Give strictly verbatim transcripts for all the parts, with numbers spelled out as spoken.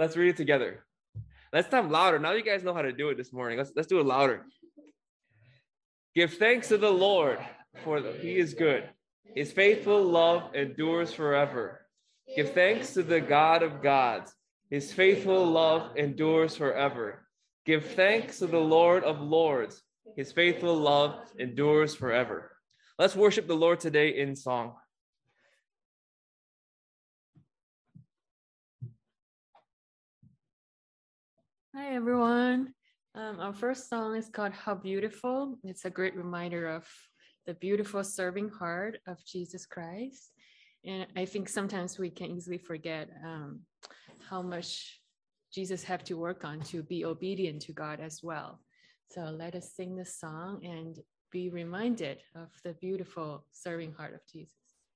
Let's read it together. Let's time louder. Now you guys know how to do it this morning. Let's let's do it louder. Give thanks to the Lord, for he is good. His faithful love endures forever. Give thanks to the God of gods. His faithful love endures forever. Give thanks to the Lord of lords. His faithful love endures forever. Let's worship the Lord today in song. Hi, everyone. Um, our first song is called How Beautiful. It's a great reminder of the beautiful serving heart of Jesus Christ. And I think sometimes we can easily forget um, how much Jesus had to work on to be obedient to God as well. So let us sing this song and be reminded of the beautiful serving heart of Jesus.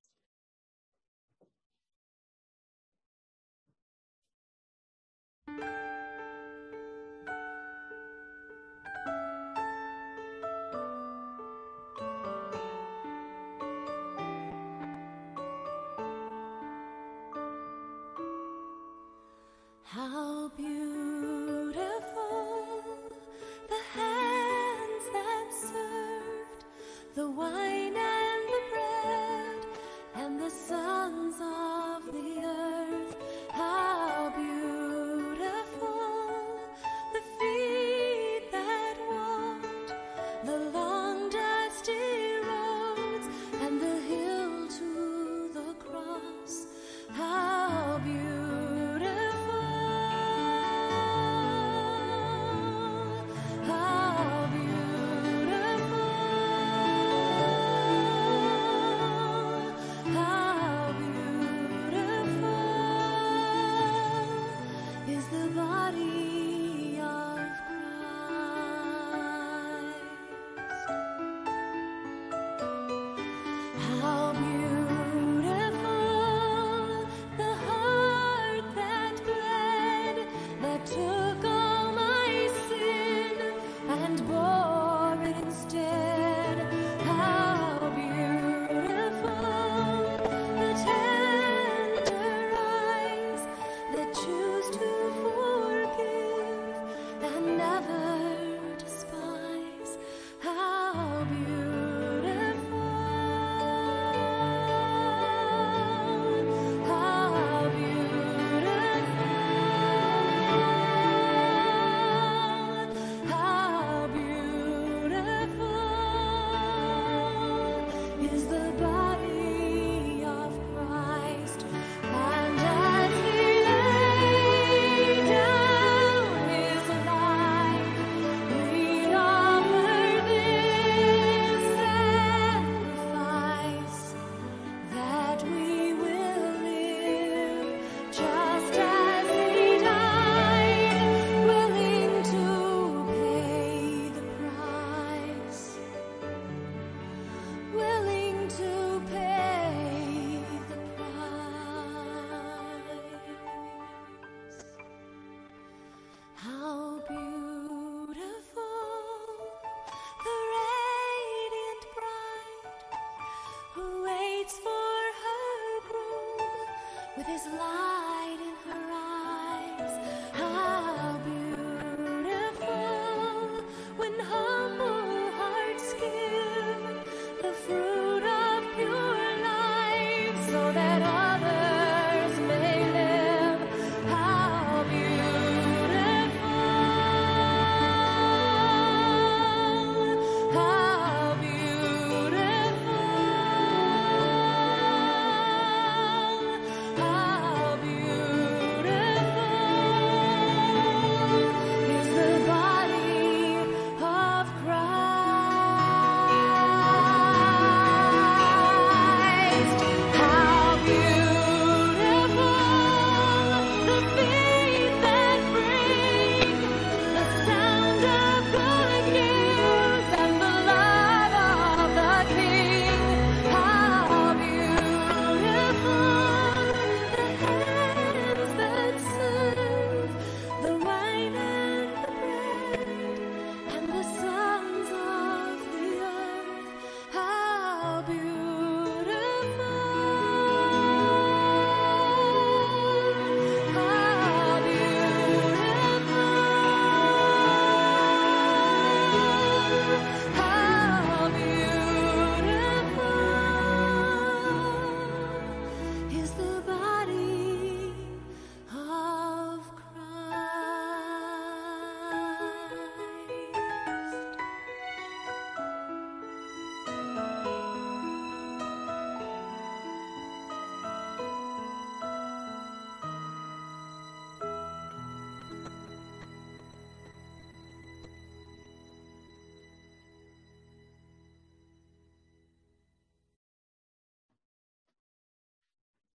How beautiful the hands that served the wine and the bread and the sons of the earth. How beautiful the feet that walked the long dusty roads and the hill to the cross. How beautiful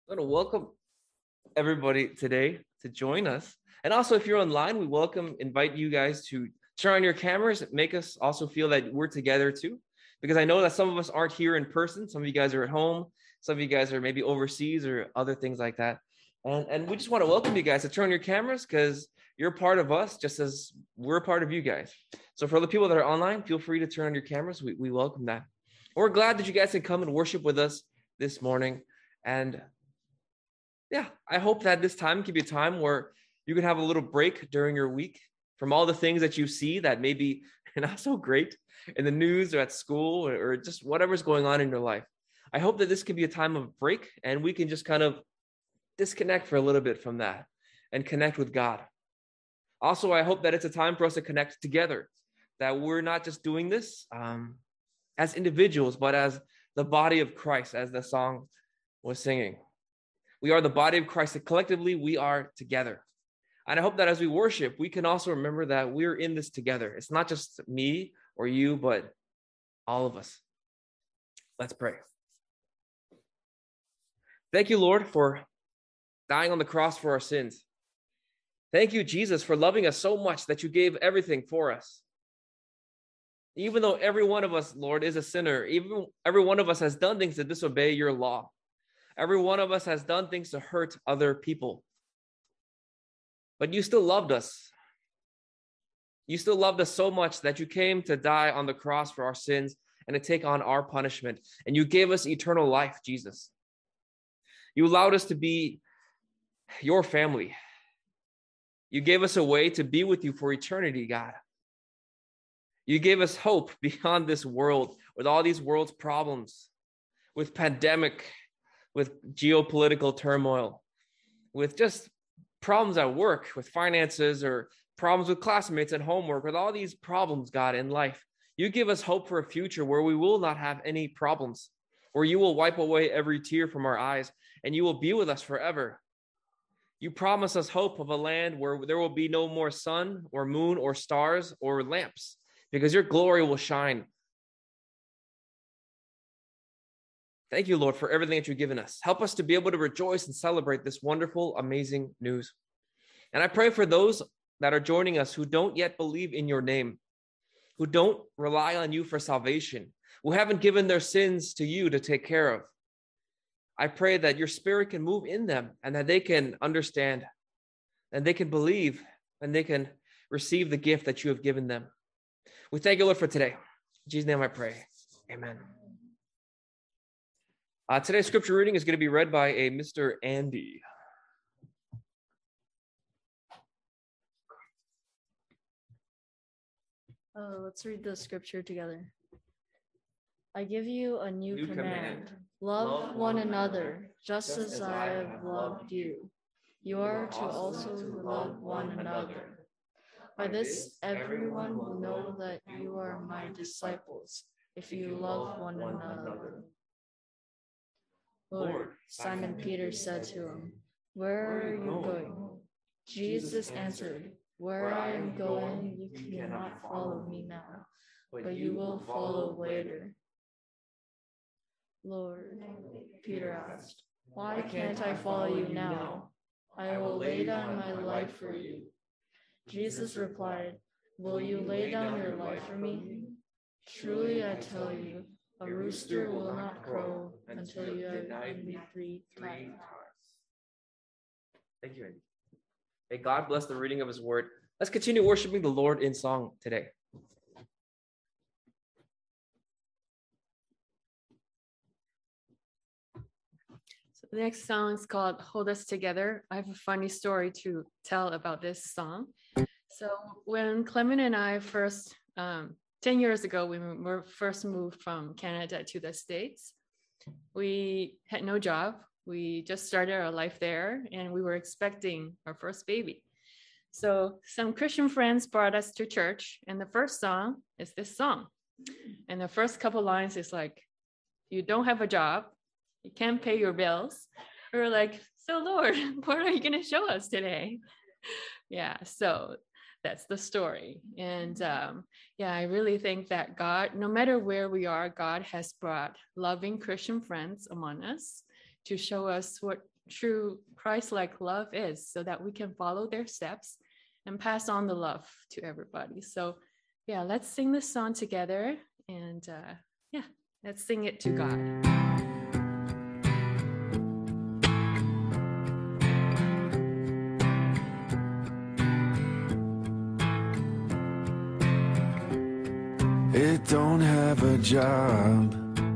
I want to welcome everybody today to join us. And also, if you're online, we welcome, invite you guys to turn on your cameras, make us also feel that we're together too. Because I know that some of us aren't here in person. Some of you guys are at home. Some of you guys are maybe overseas or other things like that. And, and we just want to welcome you guys to turn on your cameras because you're part of us just as we're a part of you guys. So for the people that are online, feel free to turn on your cameras. We, we welcome that. We're glad that you guys can come and worship with us this morning. And yeah, I hope that this time can be a time where you can have a little break during your week from all the things that you see that maybe are not so great in the news or at school or just whatever's going on in your life. I hope that this can be a time of break and we can just kind of disconnect for a little bit from that and connect with God. Also, I hope that it's a time for us to connect together, that we're not just doing this um, as individuals, but as the body of Christ, as the song was singing. We are the body of Christ, that collectively we are together. And I hope that as we worship, we can also remember that we're in this together. It's not just me or you, but all of us. Let's pray. Thank you, Lord, for dying on the cross for our sins. Thank you, Jesus, for loving us so much that you gave everything for us. Even though every one of us, Lord, is a sinner, even every one of us has done things to disobey your law. Every one of us has done things to hurt other people. But you still loved us. You still loved us so much that you came to die on the cross for our sins and to take on our punishment. And you gave us eternal life, Jesus. You allowed us to be your family. You gave us a way to be with you for eternity, God. You gave us hope beyond this world with all these world's problems, with pandemic, with geopolitical turmoil, with just problems at work, with finances, or problems with classmates and homework, with all these problems, God, in life. You give us hope for a future where we will not have any problems, where you will wipe away every tear from our eyes, and you will be with us forever. You promise us hope of a land where there will be no more sun or moon or stars or lamps, because your glory will shine. Thank you, Lord, for everything that you've given us. Help us to be able to rejoice and celebrate this wonderful, amazing news. And I pray for those that are joining us who don't yet believe in your name, who don't rely on you for salvation, who haven't given their sins to you to take care of. I pray that your spirit can move in them and that they can understand and they can believe and they can receive the gift that you have given them. We thank you, Lord, for today. In Jesus' name I pray. Amen. Uh, today's scripture reading is going to be read by a Mister Andy. Uh, let's read the scripture together. I give you a new, new command. command. Love, Love one another, just, just as I have loved you. You are to also love one another. By this, everyone will know that you are my disciples, if you love one another. Lord, Simon Peter said to him, "Where are you going?" Jesus answered, "Where I am going, you cannot follow me now, but you will follow later." Lord, Peter asked, "Why can't I follow you now? I will lay down my life for you." Jesus replied, "Will you lay down your life for me? Truly I tell you, a rooster will not crow until you have denied me three times. Thank you, Andy. May God bless the reading of his word. Let's continue worshiping the Lord in song today. So the next song is called Hold Us Together. I have a funny story to tell about this song. So when Clement and I first, um, ten years ago, we were first moved from Canada to the States. We had no job. We just started our life there and we were expecting our first baby. So some Christian friends brought us to church and the first song is this song. And the first couple lines is like, you don't have a job, you can't pay your bills. We were like, so Lord, what are you gonna show us today? Yeah, so that's the story. And um, yeah, I really think that God, no matter where we are, God has brought loving Christian friends among us to show us what true Christ-like love is, so that we can follow their steps and pass on the love to everybody. So yeah, let's sing this song together, and uh, yeah, let's sing it to God. It don't have a job,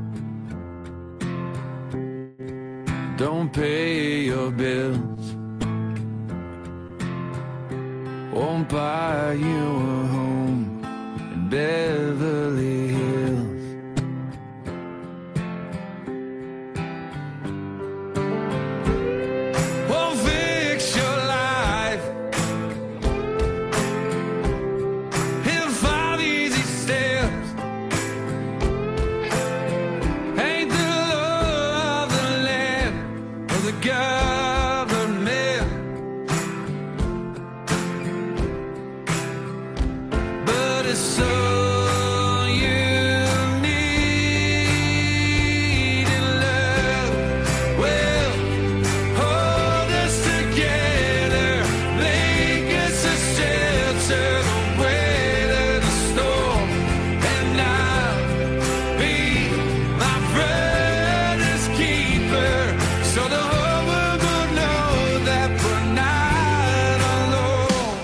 don't pay your bills, won't buy you a home in Beverly Hills. Won't fix your life in five easy steps. Ain't the law of the land or the government, but it's so you need in love. Well, hold us together, make us a shelter, the weight of the storm, and I'll be my brother's keeper, so the whole world will know that we're not alone.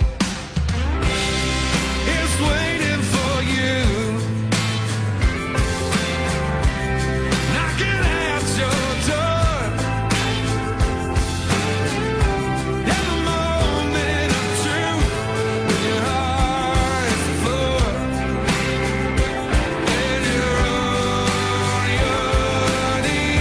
It's waiting for you, knocking at your door. In the moment of truth, when your heart is full, and you're on your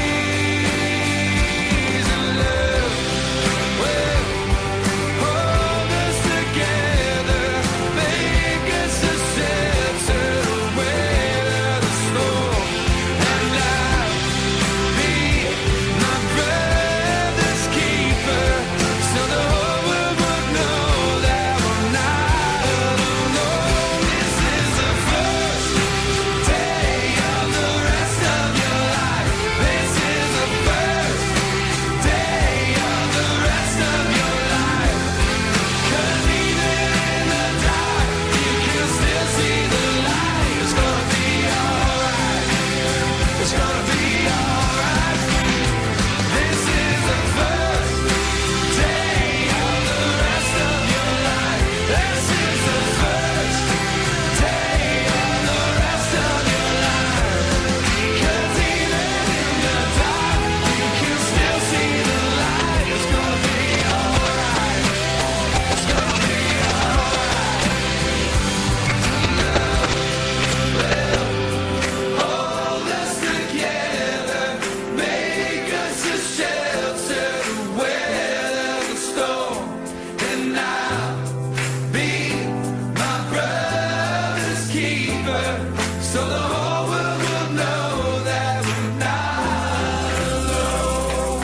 knees in love. Well, hold us together, make us a shelter, the weight of the storm, and I'll be my brother's keeper, so the whole world will know that we're not alone. This is the first day of the rest of your life. This is the first day of the rest of your life. 'Cause even in the dark, you can still see the light. It's gonna be alright. It's gonna be alright. This is the first day of the rest of your life. This is the first day of the rest of your life. 'Cause even in the dark, you can still see the light. It's gonna be alright. It's gonna be alright. Hold us together, make us a shelter, the weight of the storm, and I'll be my brother's keeper, so the whole world will know that we're not alone.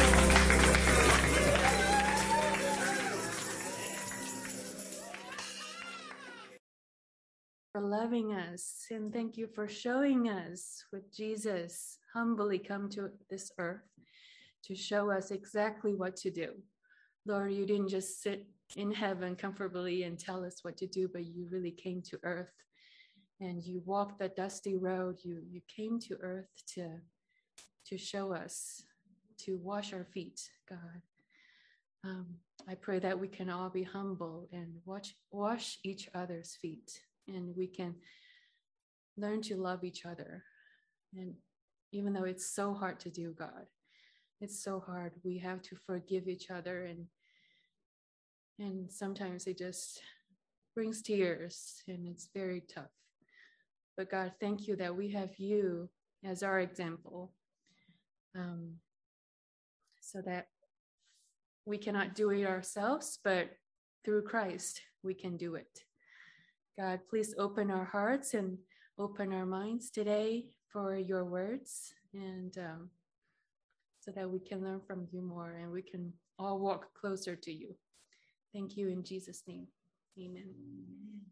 For loving us, and thank you for showing us with Jesus humbly come to this earth to show us exactly what to do. Lord, you didn't just sit in heaven comfortably and tell us what to do, but you really came to earth and you walked the dusty road. You you came to earth to to show us, to wash our feet, God. Um, I pray that we can all be humble and watch, wash each other's feet, and we can learn to love each other. And even though it's so hard to do, God, it's so hard. We have to forgive each other, and and sometimes it just brings tears, and it's very tough. But God, thank you that we have you as our example, um, so that we cannot do it ourselves, but through Christ, we can do it. God, please open our hearts and open our minds today for your words, and um, so that we can learn from you more and we can all walk closer to you. Thank you in Jesus' name. Amen.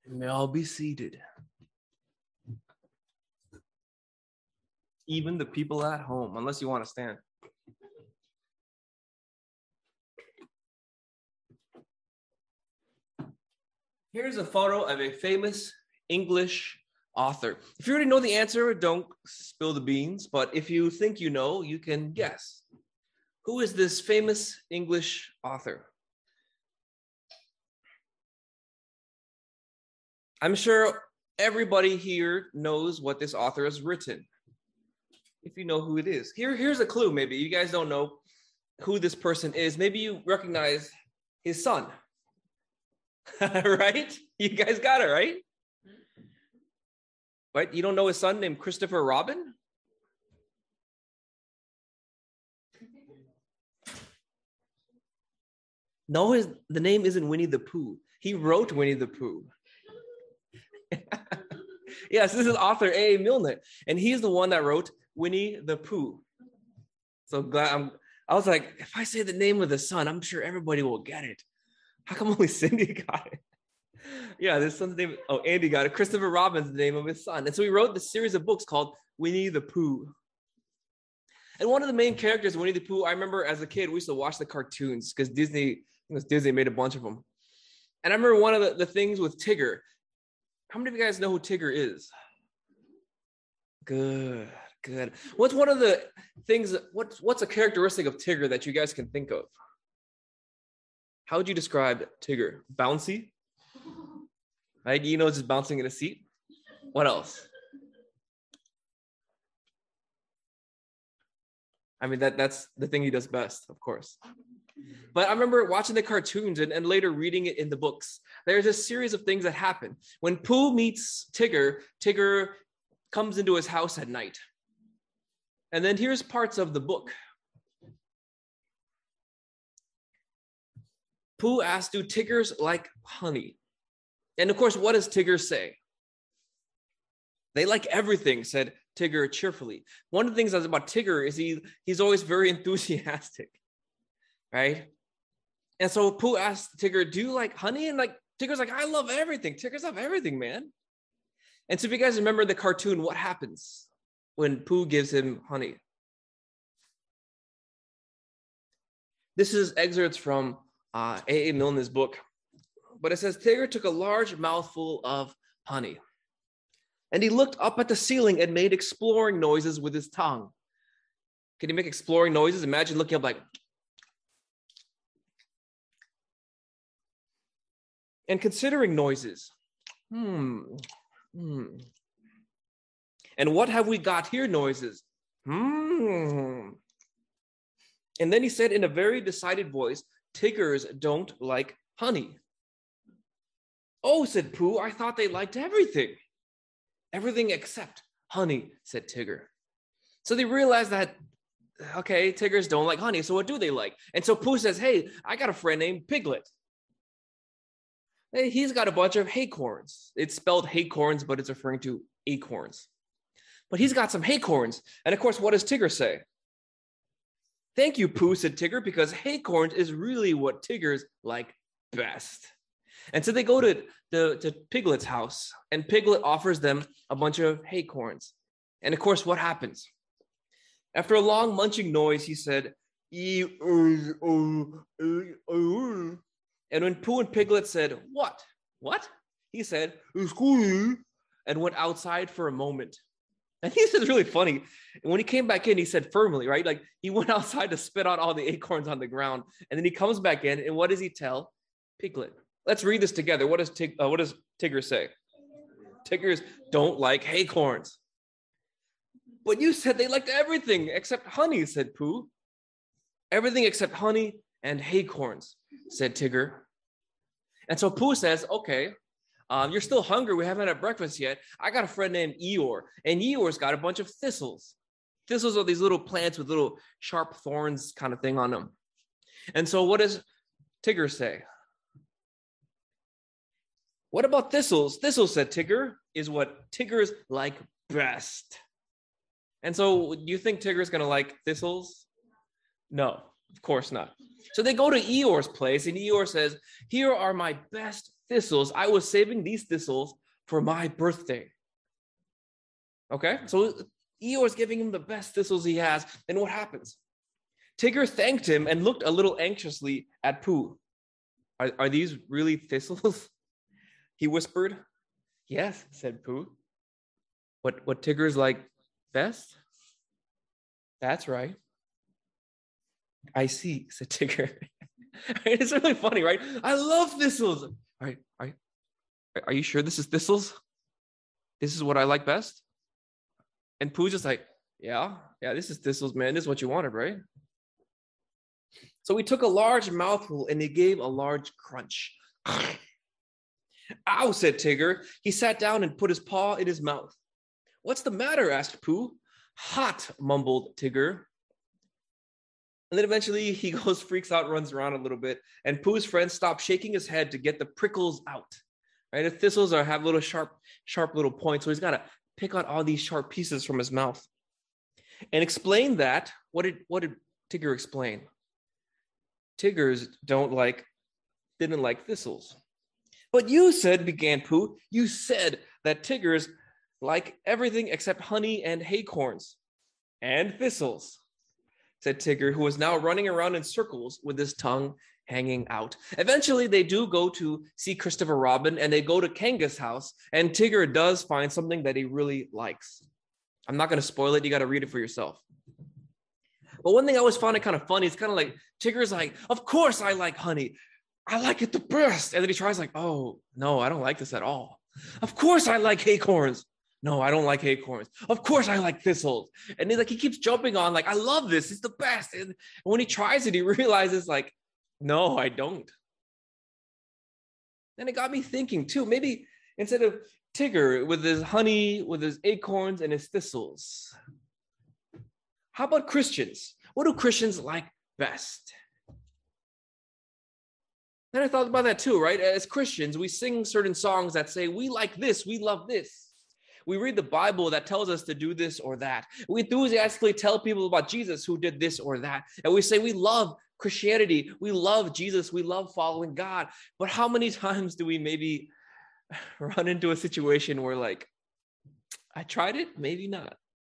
You may all be seated. Even the people at home, unless you want to stand. Here's a photo of a famous English author. If you already know the answer, don't spill the beans. But if you think you know, you can guess. Who is this famous English author? I'm sure everybody here knows what this author has written. If you know who it is. Here, here's a clue maybe. You guys don't know who this person is. Maybe you recognize his son. Right? You guys got it, right? Right? You don't know his son named Christopher Robin? No, his, the name isn't Winnie the Pooh. He wrote Winnie the Pooh. Yes, this is author A A. Milne, and he's the one that wrote Winnie the Pooh. So glad I'm, I was like, if I say the name of the son, I'm sure everybody will get it. How come only Cindy got it? Yeah, this son's name, oh, Andy got it. Christopher Robin's the name of his son. And so he wrote this series of books called Winnie the Pooh. And one of the main characters, Winnie the Pooh, I remember as a kid, we used to watch the cartoons because Disney, I think it was Disney made a bunch of them. And I remember one of the, the things with Tigger. How many of you guys know who Tigger is? Good, good. What's one of the things, what's, what's a characteristic of Tigger that you guys can think of? How would you describe Tigger? Bouncy? Right? You know, just bouncing in a seat. What else? I mean, that, that's the thing he does best, of course. But I remember watching the cartoons and, and later reading it in the books. There's a series of things that happen. When Pooh meets Tigger, Tigger comes into his house at night. And then here's parts of the book. Pooh asks, do Tiggers like honey? And of course, what does Tigger say? They like everything, said Tigger cheerfully. One of the things that's about Tigger is he, he's always very enthusiastic, right? And so Pooh asked Tigger, do you like honey? And like Tigger's like, I love everything. Tiggers love everything, man. And so if you guys remember the cartoon, what happens when Pooh gives him honey? This is excerpts from uh, A A. Milne's book. But it says, Tigger took a large mouthful of honey. And he looked up at the ceiling and made exploring noises with his tongue. Can you make exploring noises? Imagine looking up like... And considering noises. Hmm. Hmm. And what have we got here noises? Hmm. And then he said in a very decided voice, Tiggers don't like honey. Oh, said Pooh, I thought they liked everything. Everything except honey, said Tigger. So they realized that, okay, Tiggers don't like honey, so what do they like? And so Pooh says, hey, I got a friend named Piglet. Hey, he's got a bunch of acorns. It's spelled acorns, but it's referring to acorns. But he's got some acorns. And of course, what does Tigger say? Thank you, Pooh, said Tigger, because acorns is really what Tiggers like best. And so they go to, the, to Piglet's house, and Piglet offers them a bunch of acorns. And of course, what happens? After a long munching noise, he said, e uh, uh, uh, and when Pooh and Piglet said, what? What? He said, and went outside for a moment. And this is really funny. And when he came back in, he said firmly, right? Like he went outside to spit out all the acorns on the ground. And then he comes back in, and what does he tell Piglet? Let's read this together. What does, Tig- uh, what does Tigger say? Tiggers don't like acorns. But you said they liked everything except honey, said Pooh. Everything except honey and acorns, said Tigger. And so Pooh says, okay, um, you're still hungry. We haven't had breakfast yet. I got a friend named Eeyore, and Eeyore's got a bunch of thistles. Thistles are these little plants with little sharp thorns kind of thing on them. And so what does Tigger say? What about thistles? Thistles, said Tigger, is what Tiggers like best. And so do you think Tigger's going to like thistles? No, of course not. So they go to Eeyore's place, and Eeyore says, here are my best thistles. I was saving these thistles for my birthday. Okay, so Eeyore is giving him the best thistles he has. And what happens? Tigger thanked him and looked a little anxiously at Pooh. Are, are these really thistles? He whispered. Yes, said Pooh. What, what Tigger's like best? That's right. I see, said Tigger. It's really funny, right? I love thistles. All right, all right. Are you sure this is thistles? This is what I like best? And Pooh's just like, yeah, yeah, this is thistles, man. This is what you wanted, right? So he took a large mouthful and he gave a large crunch. Ow, said Tigger. He sat down and put his paw in his mouth. What's the matter? Asked Pooh. Hot, mumbled Tigger. And then eventually he goes, freaks out, runs around a little bit. And Pooh's friend stops shaking his head to get the prickles out. Right? The thistles are have little sharp, sharp little points. So he's got to pick out all these sharp pieces from his mouth. And explain that. What did, what did Tigger explain? Tiggers don't like, didn't like thistles. But you said, began Pooh, you said that Tiggers like everything except honey and acorns and thistles, said Tigger, who was now running around in circles with his tongue hanging out. Eventually, they do go to see Christopher Robin, and they go to Kanga's house, and Tigger does find something that he really likes. I'm not going to spoil it. You got to read it for yourself. But one thing I always found it kind of funny, it's kind of like, Tigger's like, of course I like honey. I like it the best. And then he tries like, oh, no, I don't like this at all. Of course I like acorns. No, I don't like acorns. Of course I like thistles. And then like he keeps jumping on like, I love this. It's the best. And when he tries it, he realizes like, no, I don't. Then it got me thinking too, maybe instead of Tigger with his honey, with his acorns and his thistles, how about Christians? What do Christians like best? Then I thought about that too, right? As Christians, we sing certain songs that say, we like this, we love this. We read the Bible that tells us to do this or that. We enthusiastically tell people about Jesus who did this or that. And we say we love Christianity, we love Jesus, we love following God. But how many times do we maybe run into a situation where like, I tried it, maybe not.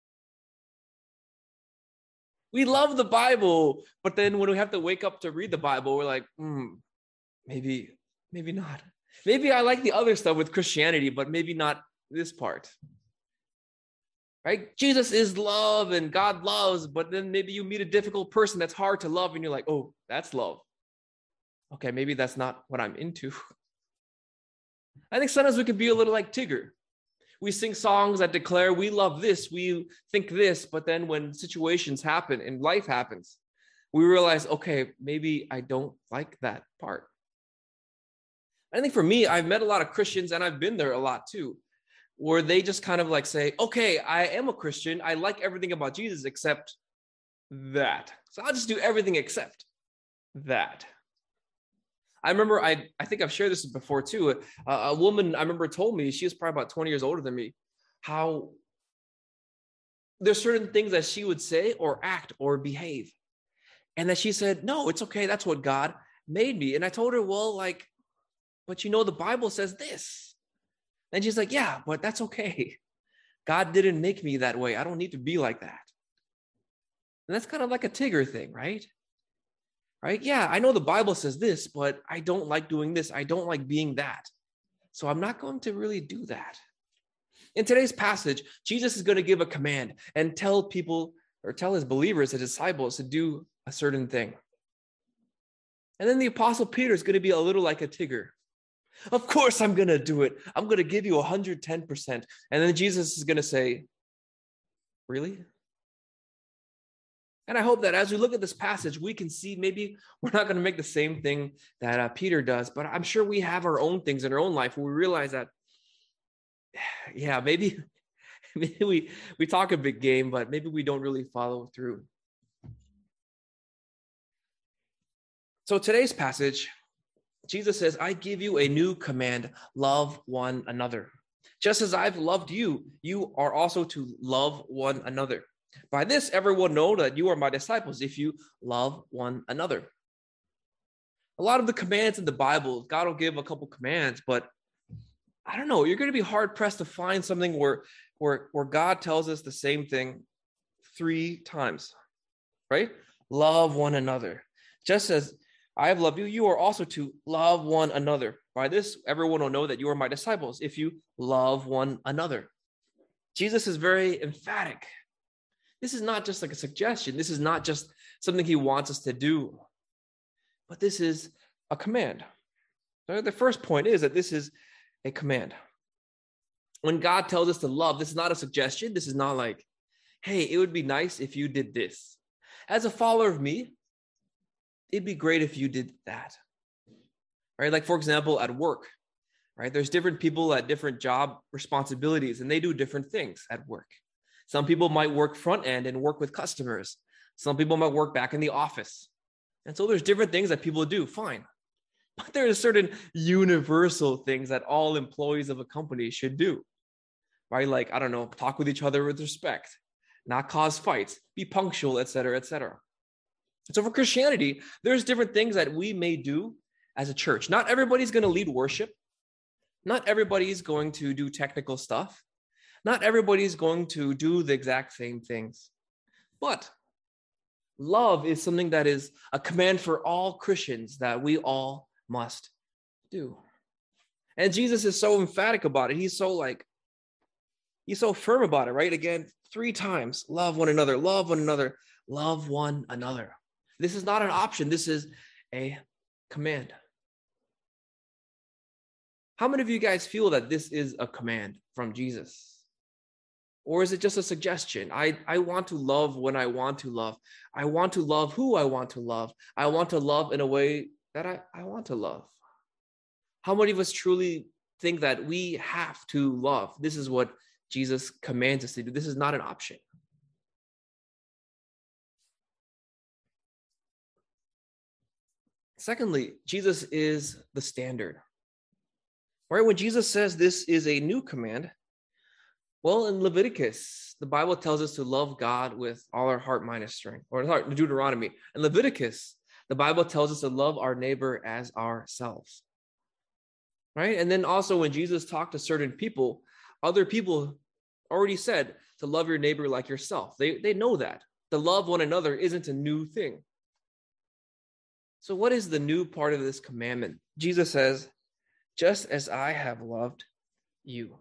We love the Bible, but then when we have to wake up to read the Bible, we're like, hmm, maybe, maybe not. Maybe I like the other stuff with Christianity, but maybe not this part. Right? Jesus is love and God loves, but then maybe you meet a difficult person that's hard to love and you're like, oh, that's love. Okay, maybe that's not what I'm into. I think sometimes we could be a little like Tigger. We sing songs that declare we love this, we think this, but then when situations happen and life happens, we realize, okay, maybe I don't like that part. I think for me, I've met a lot of Christians and I've been there a lot too, where they just kind of like say, okay, I am a Christian. I like everything about Jesus except that. So I'll just do everything except that. I remember, I, I think I've shared this before too. A, a woman I remember told me, she was probably about twenty years older than me, how there's certain things that she would say or act or behave. And that she said, no, it's okay. That's what God made me. And I told her, well, like, but you know, the Bible says this. And she's like, yeah, but that's okay. God didn't make me that way. I don't need to be like that. And that's kind of like a Tigger thing, right? Right? Yeah, I know the Bible says this, but I don't like doing this. I don't like being that. So I'm not going to really do that. In today's passage, Jesus is going to give a command and tell people or tell his believers, his disciples, to do a certain thing. And then the Apostle Peter is going to be a little like a Tigger. Of course I'm going to do it. I'm going to give you one hundred ten percent. And then Jesus is going to say, really? And I hope that as we look at this passage, we can see maybe we're not going to make the same thing that uh, Peter does, but I'm sure we have our own things in our own life where we realize that, yeah, maybe, maybe we, we talk a big game, but maybe we don't really follow through. So today's passage, Jesus says, I give you a new command, love one another. Just as I've loved you, you are also to love one another. By this, everyone will know that you are my disciples if you love one another. A lot of the commands in the Bible, God will give a couple commands, but I don't know, you're going to be hard pressed to find something where, where, where God tells us the same thing three times, right? Love one another. Just as I have loved you, you are also to love one another. By this, everyone will know that you are my disciples if you love one another. Jesus is very emphatic. This is not just like a suggestion. This is not just something he wants us to do, but this is a command. So the first point is that this is a command. When God tells us to love, this is not a suggestion. This is not like, hey, it would be nice if you did this. As a follower of me, it'd be great if you did that. Right? Like, for example, at work, right? There's different people at different job responsibilities, and they do different things at work. Some people might work front end and work with customers. Some people might work back in the office. And so there's different things that people do, fine. But there are certain universal things that all employees of a company should do, right? Like, I don't know, talk with each other with respect, not cause fights, be punctual, et cetera, et cetera. So for Christianity, there's different things that we may do as a church. Not everybody's going to lead worship. Not everybody's going to do technical stuff. Not everybody's going to do the exact same things. But love is something that is a command for all Christians that we all must do. And Jesus is so emphatic about it. He's so like, he's so firm about it, right? Again, three times, love one another, love one another, love one another. This is not an option. This is a command. How many of you guys feel that this is a command from Jesus? Or is it just a suggestion? I, I want to love when I want to love. I want to love who I want to love. I want to love in a way that I, I want to love. How many of us truly think that we have to love? This is what Jesus commands us to do. This is not an option. Secondly, Jesus is the standard. Right? When Jesus says this is a new command, well, in Leviticus, the Bible tells us to love God with all our heart, mind, and strength. Or in Deuteronomy. In Leviticus, the Bible tells us to love our neighbor as ourselves. Right? And then also when Jesus talked to certain people, other people already said to love your neighbor like yourself. They, they know that. To love one another isn't a new thing. So what is the new part of this commandment? Jesus says, just as I have loved you.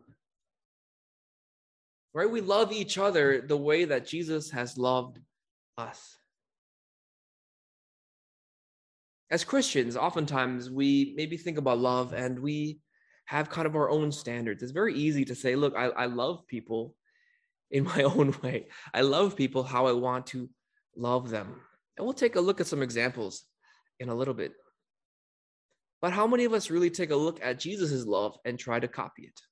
Right? We love each other the way that Jesus has loved us. As Christians, oftentimes we maybe think about love and we have kind of our own standards. It's very easy to say, look, I, I love people in my own way. I love people how I want to love them. And we'll take a look at some examples in a little bit. But how many of us really take a look at Jesus' love and try to copy it?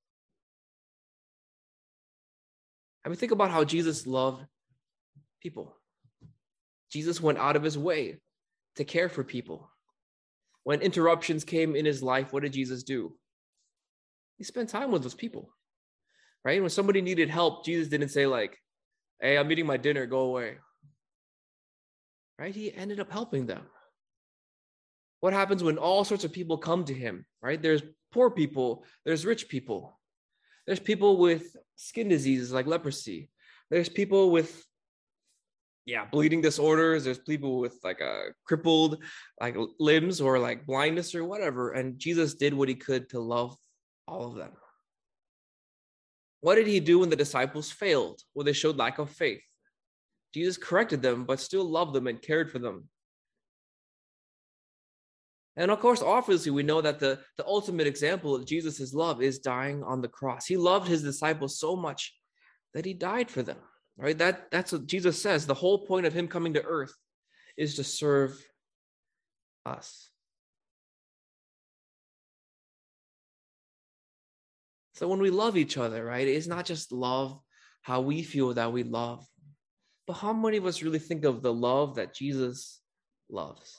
I mean, think about how Jesus loved people. Jesus went out of his way to care for people. When interruptions came in his life, what did Jesus do? He spent time with those people, right? When somebody needed help, Jesus didn't say like, hey, I'm eating my dinner, go away. Right? He ended up helping them. What happens when all sorts of people come to him, right? There's poor people, there's rich people. There's people with skin diseases like leprosy. There's people with, yeah, bleeding disorders. There's people with like a crippled like limbs or like blindness or whatever. And Jesus did what he could to love all of them. What did he do when the disciples failed? Well, they showed lack of faith. Jesus corrected them, but still loved them and cared for them. And of course, obviously, we know that the, the ultimate example of Jesus' love is dying on the cross. He loved his disciples so much that he died for them, right? That, that's what Jesus says. The whole point of him coming to earth is to serve us. So when we love each other, right, it's not just love how we feel that we love, but how many of us really think of the love that Jesus loves?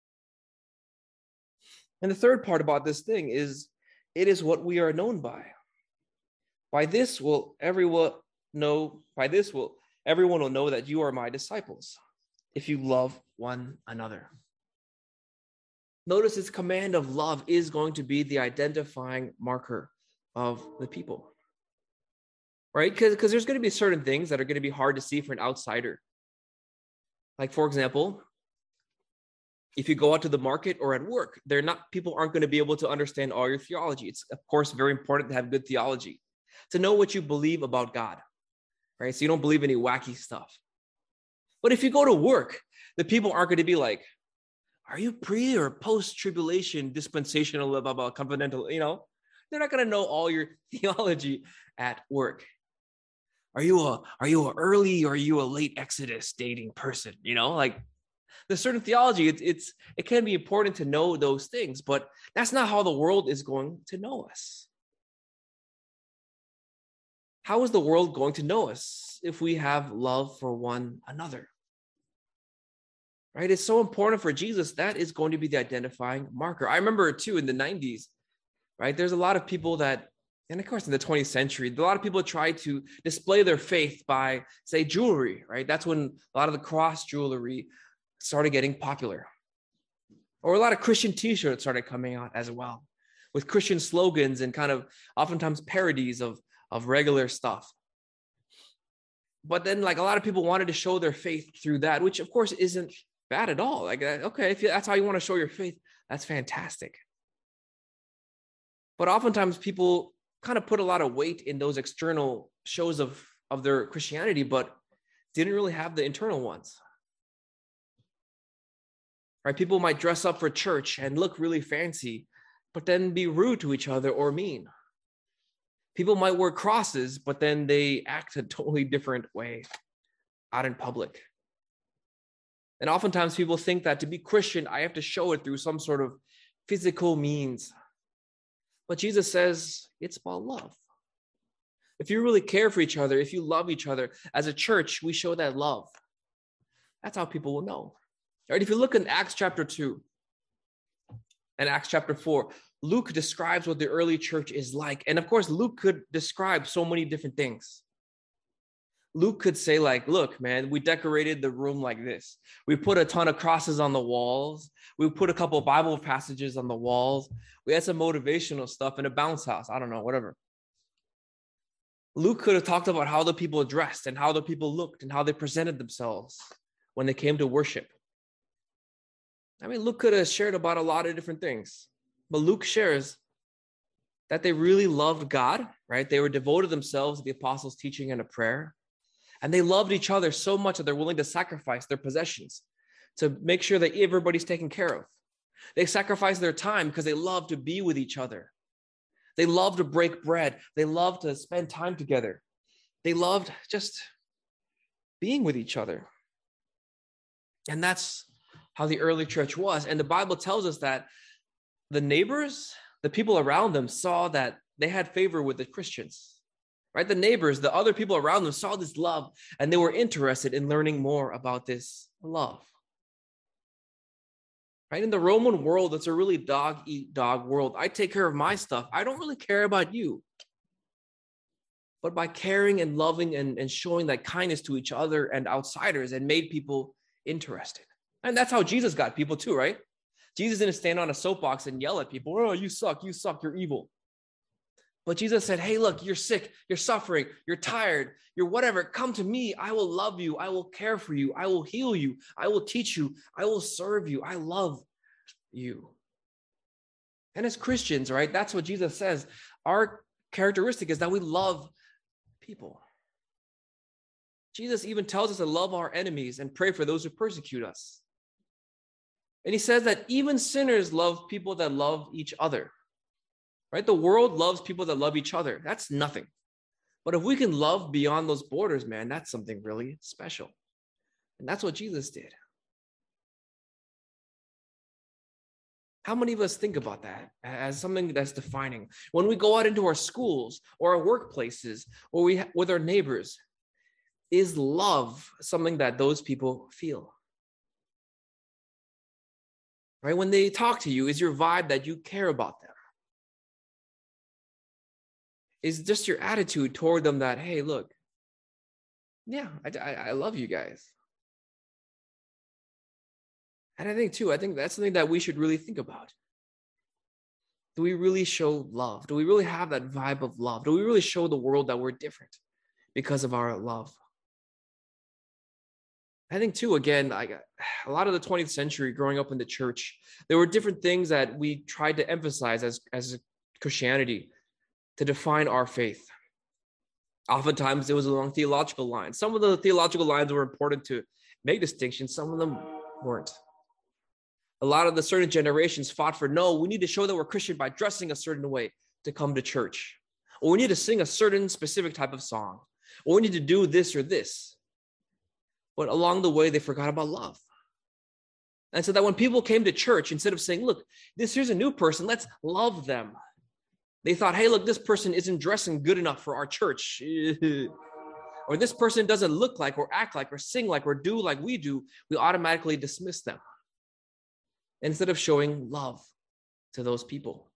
And the third part about this thing is, it is what we are known by. By this will everyone know, by this will everyone will know that you are my disciples, if you love one another. Notice this command of love is going to be the identifying marker of the people, right? Because there's going to be certain things that are going to be hard to see for an outsider. Like, for example, if you go out to the market or at work, they're not, people aren't going to be able to understand all your theology. It's, of course, very important to have good theology, to know what you believe about God, right? So you don't believe any wacky stuff. But if you go to work, the people aren't going to be like, are you pre or post-tribulation dispensational about covenantal, you know? They're not going to know all your theology at work. Are you a are you a early or are you a late Exodus dating person? You know, like there's certain theology. It's it's it can be important to know those things, but that's not how the world is going to know us. How is the world going to know us if we have love for one another? Right? It's so important for Jesus. That is going to be the identifying marker. I remember too in the nineties, right? There's a lot of people that, and of course in the twentieth century, a lot of people tried to display their faith by, say, jewelry, right? That's when a lot of the cross jewelry started getting popular. Or a lot of Christian t-shirts started coming out as well, with Christian slogans and kind of oftentimes parodies of, of regular stuff. But then like a lot of people wanted to show their faith through that, which of course isn't bad at all. Like, okay, if that's how you want to show your faith, that's fantastic. But oftentimes people kind of put a lot of weight in those external shows of, of their Christianity, but didn't really have the internal ones. Right? People might dress up for church and look really fancy, but then be rude to each other or mean. People might wear crosses, but then they act a totally different way out in public. And oftentimes people think that to be Christian, I have to show it through some sort of physical means. But Jesus says it's about love. If you really care for each other, if you love each other, as a church, we show that love. That's how people will know. Right? If you look in Acts chapter two and Acts chapter four, Luke describes what the early church is like. And of course, Luke could describe so many different things. Luke could say like, look, man, we decorated the room like this. We put a ton of crosses on the walls. We put a couple of Bible passages on the walls. We had some motivational stuff in a bounce house. I don't know, whatever. Luke could have talked about how the people dressed and how the people looked and how they presented themselves when they came to worship. I mean, Luke could have shared about a lot of different things. But Luke shares that they really loved God, right? They were devoted themselves to the apostles' teaching and to prayer. And they loved each other so much that they're willing to sacrifice their possessions to make sure that everybody's taken care of. They sacrifice their time because they love to be with each other. They love to break bread. They love to spend time together. They loved just being with each other. And that's how the early church was. And the Bible tells us that the neighbors, the people around them, saw that they had favor with the Christians. Right? The neighbors, the other people around them saw this love and they were interested in learning more about this love. Right? In the Roman world, it's a really dog-eat-dog world. I take care of my stuff. I don't really care about you. But by caring and loving and, and showing that kindness to each other and outsiders, it made people interested. And that's how Jesus got people too, right? Jesus didn't stand on a soapbox and yell at people, oh, you suck, you suck, you're evil. But Jesus said, hey, look, you're sick, you're suffering, you're tired, you're whatever. Come to me. I will love you. I will care for you. I will heal you. I will teach you. I will serve you. I love you. And as Christians, right, that's what Jesus says. Our characteristic is that we love people. Jesus even tells us to love our enemies and pray for those who persecute us. And he says that even sinners love people that love each other. Right? The world loves people that love each other. That's nothing. But if we can love beyond those borders, man, that's something really special. And that's what Jesus did. How many of us think about that as something that's defining? When we go out into our schools or our workplaces or we with our neighbors, is love something that those people feel? Right? When they talk to you, is your vibe that you care about them? Is just your attitude toward them that, hey, look, yeah, I, I, I love you guys. And I think too, I think that's something that we should really think about. Do we really show love? Do we really have that vibe of love? Do we really show the world that we're different because of our love? I think too, again, like a lot of the twentieth century growing up in the church, there were different things that we tried to emphasize as, as Christianity to define our faith. Oftentimes it was along theological lines. Some of the theological lines were important to make distinctions. Some of them weren't. A lot of the certain generations fought for, no, we need to show that we're Christian by dressing a certain way to come to church. Or we need to sing a certain specific type of song. Or we need to do this or this. But along the way, they forgot about love. And so that when people came to church, instead of saying, look, this here's a new person, let's love them. They thought, hey, look, this person isn't dressing good enough for our church. Or this person doesn't look like or act like or sing like or do like we do. We automatically dismiss them instead of showing love to those people.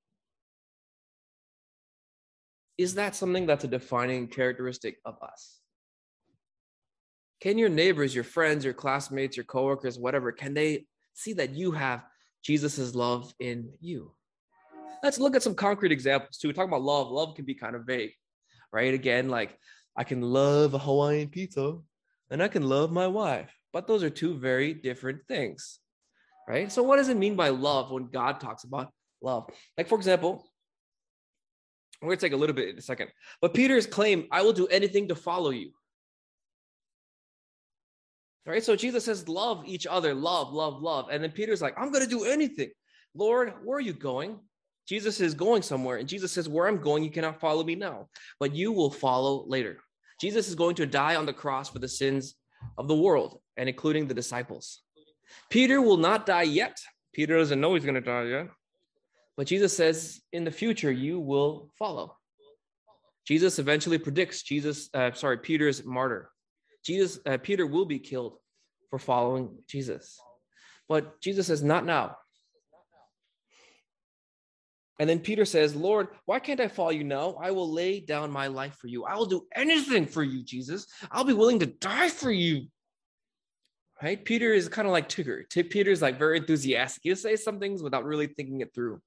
Is that something that's a defining characteristic of us? Can your neighbors, your friends, your classmates, your coworkers, whatever, can they see that you have Jesus's love in you? Let's look at some concrete examples too. Talking about love, love can be kind of vague, right? Again, like I can love a Hawaiian pizza and I can love my wife, but those are two very different things, right? So what does it mean by love when God talks about love? Like, for example, we're going to take a little bit in a second, but Peter's claim, I will do anything to follow you. All right, so Jesus says, love each other, love, love, love. And then Peter's like, I'm going to do anything. Lord, where are you going? Jesus is going somewhere. And Jesus says, where I'm going, you cannot follow me now, but you will follow later. Jesus is going to die on the cross for the sins of the world, and including the disciples. Peter will not die yet. Peter doesn't know he's going to die yet. But Jesus says, in the future, you will follow. Jesus eventually predicts Jesus, uh, sorry, Peter's martyr. Jesus, uh, Peter will be killed for following Jesus. But Jesus says, not now. And then Peter says, Lord, why can't I follow you now? I will lay down my life for you. I will do anything for you, Jesus. I'll be willing to die for you. Right? Peter is kind of like Tigger. Peter's like very enthusiastic. He'll say some things without really thinking it through.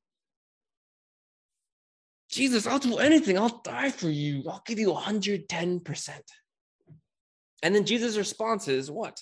Jesus, I'll do anything. I'll die for you. I'll give you one hundred ten percent. And then Jesus' response is what?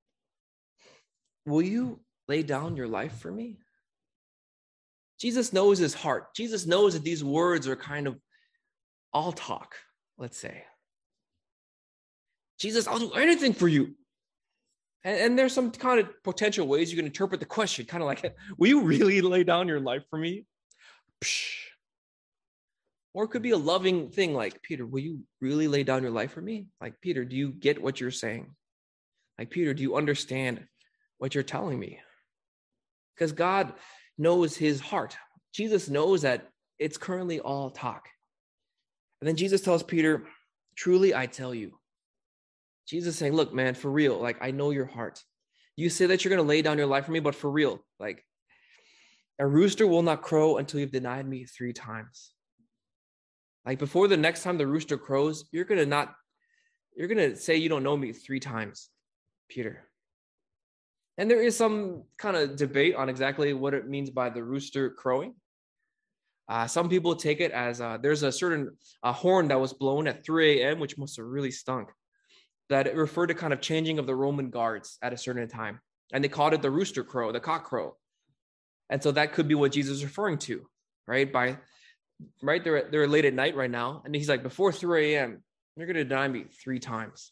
Will you lay down your life for me? Jesus knows his heart. Jesus knows that these words are kind of all talk, let's say. Jesus, I'll do anything for you. And, and there's some kind of potential ways you can interpret the question, kind of like, will you really lay down your life for me? Psh. Or it could be a loving thing like, Peter, will you really lay down your life for me? Like, Peter, do you get what you're saying? Like, Peter, do you understand what you're telling me? Because God knows his heart. Jesus knows that it's currently all talk. And then Jesus tells Peter, truly, I tell you. Jesus saying, look, man, for real, like, I know your heart. You say that you're going to lay down your life for me, but for real, like, a rooster will not crow until you've denied me three times. Like, before the next time the rooster crows, you're going to not, you're going to say you don't know me three times, Peter. And there is some kind of debate on exactly what it means by the rooster crowing. Uh, some people take it as uh, there's a certain uh, horn that was blown at three a.m., which must have really stunk, that it referred to kind of changing of the Roman guards at a certain time. And they called it the rooster crow, the cock crow. And so that could be what Jesus is referring to, right? By right, they're, they're late at night right now. And he's like, before three a.m., you're going to deny me three times.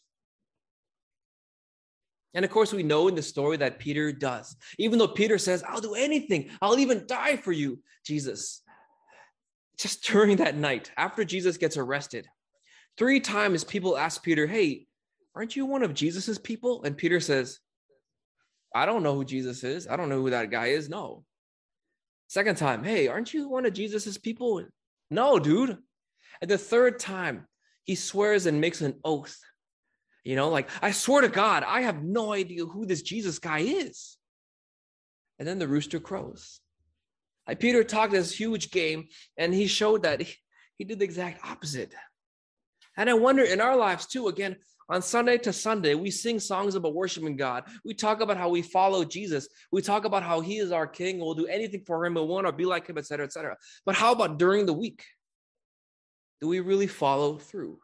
And of course, we know in the story that Peter does. Even though Peter says, I'll do anything. I'll even die for you, Jesus. Just during that night, after Jesus gets arrested, three times people ask Peter, hey, aren't you one of Jesus's people? And Peter says, I don't know who Jesus is. I don't know who that guy is. No. Second time, hey, aren't you one of Jesus's people? No, dude. And the third time, he swears and makes an oath. You know, like, I swear to God, I have no idea who this Jesus guy is. And then the rooster crows. Like, Peter talked this huge game, and he showed that he, he did the exact opposite. And I wonder in our lives too, again, On Sunday to Sunday, we sing songs about worshiping God. We talk about how we follow Jesus. We talk about how he is our king. We'll do anything for him. We'll want to be like him, et cetera, et cetera. But how about during the week? Do we really follow through?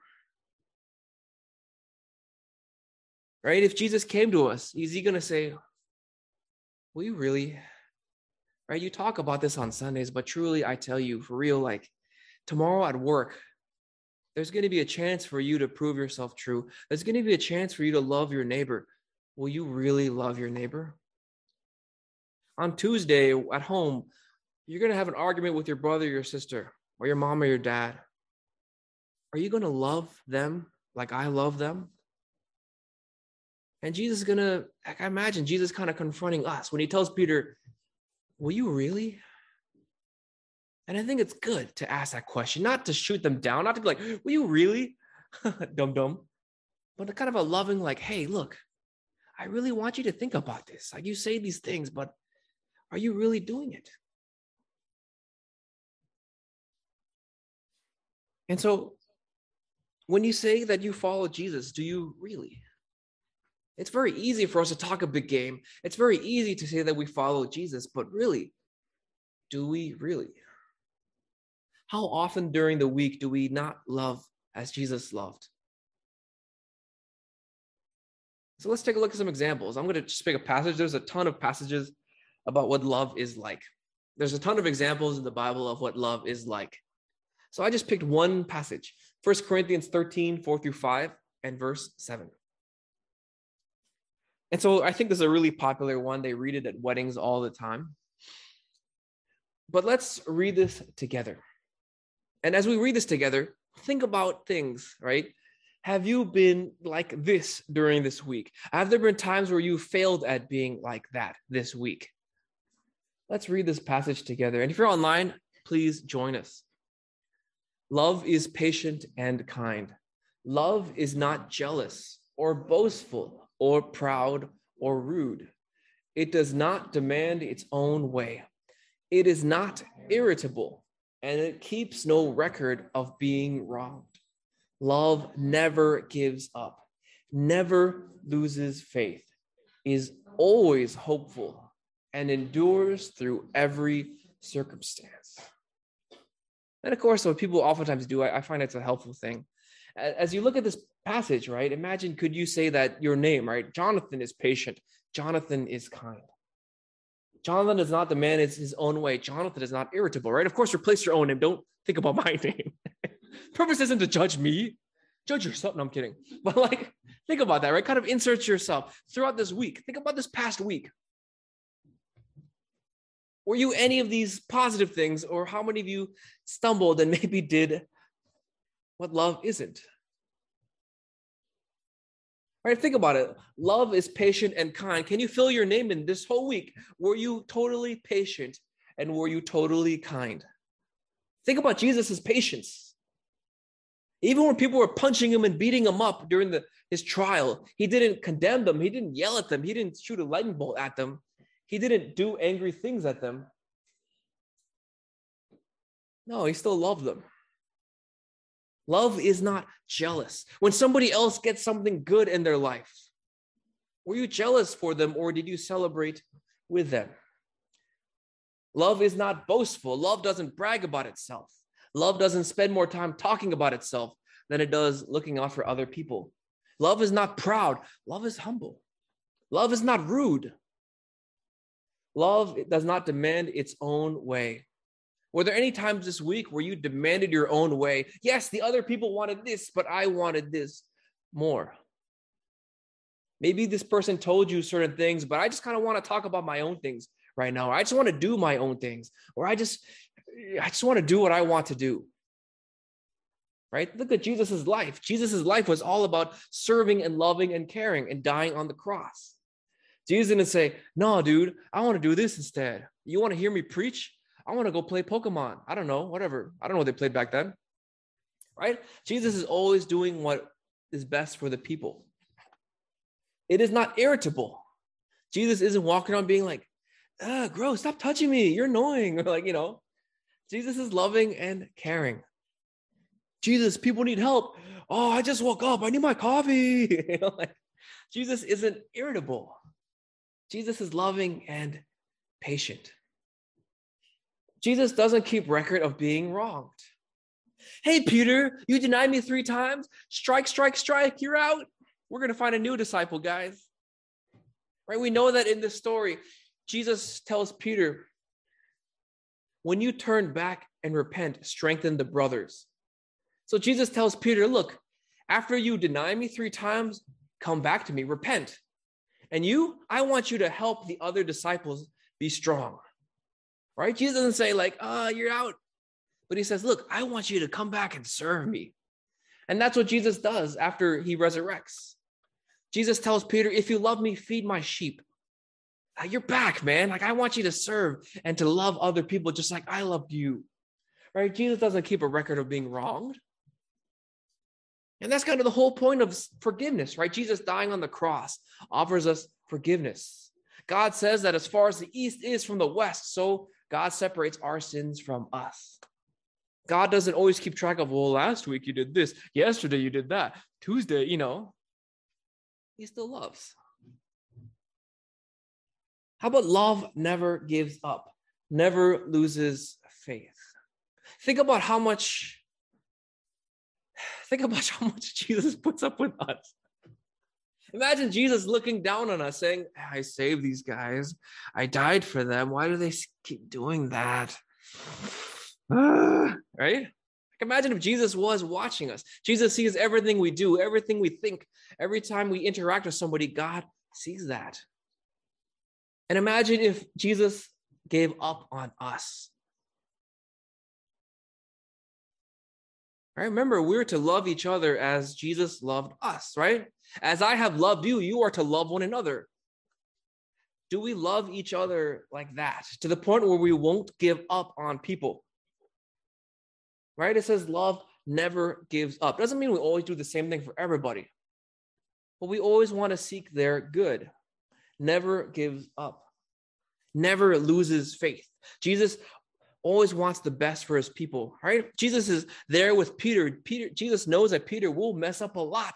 Right? If Jesus came to us, is he going to say, will you really? Right? You talk about this on Sundays, but truly, I tell you, for real, like tomorrow at work, there's going to be a chance for you to prove yourself true. There's going to be a chance for you to love your neighbor. Will you really love your neighbor? On Tuesday at home, you're going to have an argument with your brother or your sister, or your mom or your dad. Are you going to love them like I love them? And Jesus is going to, I imagine Jesus kind of confronting us when he tells Peter, will you really? And I think it's good to ask that question, not to shoot them down, not to be like, will you really? Dum dum. But a kind of a loving, like, hey, look, I really want you to think about this. Like, you say these things, but are you really doing it? And so when you say that you follow Jesus, do you really? It's very easy for us to talk a big game. It's very easy to say that we follow Jesus, but really, do we really? How often during the week do we not love as Jesus loved? So let's take a look at some examples. I'm going to just pick a passage. There's a ton of passages about what love is like. There's a ton of examples in the Bible of what love is like. So I just picked one passage, First Corinthians thirteen, four through five, and verse seven. And so I think this is a really popular one. They read it at weddings all the time. But let's read this together. And as we read this together, think about things, right? Have you been like this during this week? Have there been times where you failed at being like that this week? Let's read this passage together. And if you're online, please join us. Love is patient and kind. Love is not jealous or boastful or proud or rude. It does not demand its own way. It is not irritable, and it keeps no record of being wronged. Love never gives up, never loses faith, is always hopeful, and endures through every circumstance. And of course, what people oftentimes do, I, I find it's a helpful thing. As you look at this passage, right, imagine, could you say that your name, right? Jonathan is patient. Jonathan is kind. Jonathan does not demand his own way. Jonathan is not irritable, right? Of course, replace your own name. Don't think about my name. Purpose isn't to judge me. Judge yourself. No, I'm kidding. But like, think about that, right? Kind of insert yourself throughout this week. Think about this past week. Were you any of these positive things, or how many of you stumbled and maybe did what love isn't? Right? Think about it. Love is patient and kind. Can you fill your name in this whole week? Were you totally patient and were you totally kind? Think about Jesus' patience. Even when people were punching him and beating him up during the, his trial, he didn't condemn them. He didn't yell at them. He didn't shoot a lightning bolt at them. He didn't do angry things at them. No, he still loved them. Love is not jealous. When somebody else gets something good in their life, were you jealous for them or did you celebrate with them? Love is not boastful. Love doesn't brag about itself. Love doesn't spend more time talking about itself than it does looking out for other people. Love is not proud. Love is humble. Love is not rude. Love does not demand its own way. Were there any times this week where you demanded your own way? Yes, the other people wanted this, but I wanted this more. Maybe this person told you certain things, but I just kind of want to talk about my own things right now. I just want to do my own things, or I just, I just want to do what I want to do. Right? Look at Jesus's life. Jesus's life was all about serving and loving and caring and dying on the cross. Jesus didn't say, no, dude, I want to do this instead. You want to hear me preach? I want to go play Pokemon. I don't know, whatever. I don't know what they played back then. Right? Jesus is always doing what is best for the people. It is not irritable. Jesus isn't walking around being like, ah, gross, stop touching me. You're annoying. Or like, you know, Jesus is loving and caring. Jesus, people need help. oh, I just woke up. I need my coffee. You know, like Jesus isn't irritable. Jesus is loving and patient. Jesus doesn't keep record of being wronged. Hey, Peter, you denied me three times. Strike, strike, strike. You're out. We're going to find a new disciple, guys. Right? We know that in this story, Jesus tells Peter, when you turn back and repent, strengthen the brothers. So Jesus tells Peter, look, after you deny me three times, come back to me, repent. And you, I want you to help the other disciples be strong. Right? Jesus doesn't say like, ah, oh, you're out. But he says, look, I want you to come back and serve me. And that's what Jesus does after he resurrects. Jesus tells Peter, if you love me, feed my sheep. You're back, man. Like, I want you to serve and to love other people just like I loved you. Right? Jesus doesn't keep a record of being wronged. And that's kind of the whole point of forgiveness, right? Jesus dying on the cross offers us forgiveness. God says that as far as the east is from the west, so God separates our sins from us. God doesn't always keep track of, well, last week you did this, yesterday you did that, Tuesday, you know. He still loves. How about love never gives up, never loses faith? Think about how much, think about how much Jesus puts up with us. Imagine Jesus looking down on us saying, I saved these guys. I died for them. Why do they keep doing that? Ah, right? Imagine if Jesus was watching us. Jesus sees everything we do, everything we think. Every time we interact with somebody, God sees that. And imagine if Jesus gave up on us. Right? Remember, we're to love each other as Jesus loved us, right? As I have loved you, you are to love one another. Do we love each other like that? To the point where we won't give up on people. Right? It says love never gives up. Doesn't mean we always do the same thing for everybody. But we always want to seek their good. Never gives up. Never loses faith. Jesus always wants the best for his people, right? Jesus is there with Peter. Peter, Jesus knows that Peter will mess up a lot.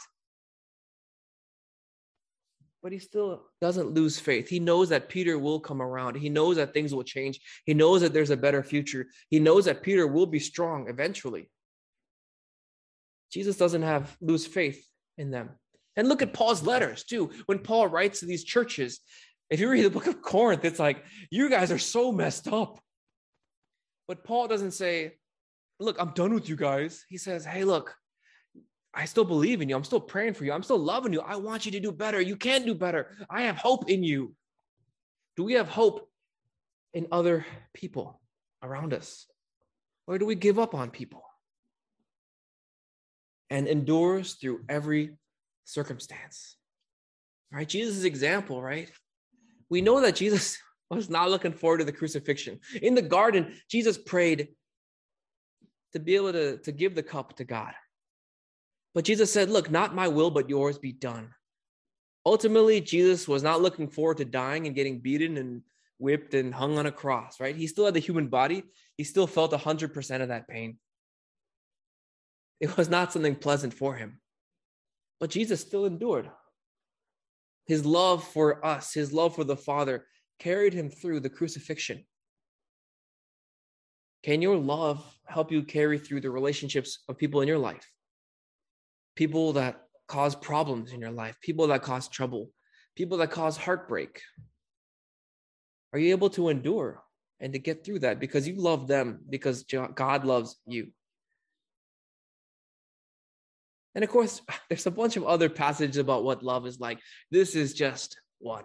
But he still doesn't lose faith. He knows that Peter will come around. He knows that things will change. He knows that there's a better future. He knows that Peter will be strong eventually. Jesus doesn't have lose faith in them. And look at Paul's letters too. When Paul writes to these churches, if you read the book of Corinth, it's like, you guys are so messed up. But Paul doesn't say, look, I'm done with you guys. He says, hey, look, I still believe in you. I'm still praying for you. I'm still loving you. I want you to do better. You can do better. I have hope in you. Do we have hope in other people around us? Or do we give up on people? And endures through every circumstance. Right? Jesus' example, right? We know that Jesus was not looking forward to the crucifixion. In the garden, Jesus prayed to be able to, to give the cup to God. But Jesus said, look, not my will, but yours be done. Ultimately, Jesus was not looking forward to dying and getting beaten and whipped and hung on a cross, right? He still had the human body. He still felt one hundred percent of that pain. It was not something pleasant for him. But Jesus still endured. His love for us, his love for the Father, carried him through the crucifixion. Can your love help you carry through the relationships of people in your life? People that cause problems in your life, people that cause trouble, people that cause heartbreak. Are you able to endure and to get through that because you love them, because God loves you? And of course, there's a bunch of other passages about what love is like. This is just one.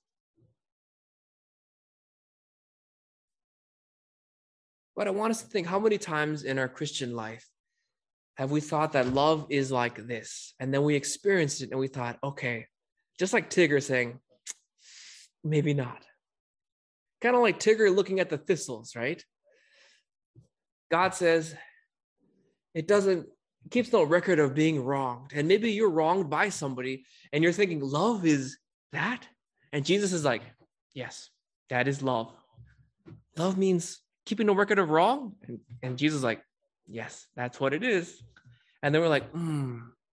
But I want us to think, how many times in our Christian life have we thought that love is like this? And then we experienced it and we thought, okay, just like Tigger saying, maybe not. Kind of like Tigger looking at the thistles, right? God says, it doesn't, it keeps no record of being wronged. And maybe you're wronged by somebody and you're thinking, love is that? And Jesus is like, yes, that is love. Love means keeping no record of wrong. And, and Jesus is like, yes, that's what it is. And then we're like, hmm,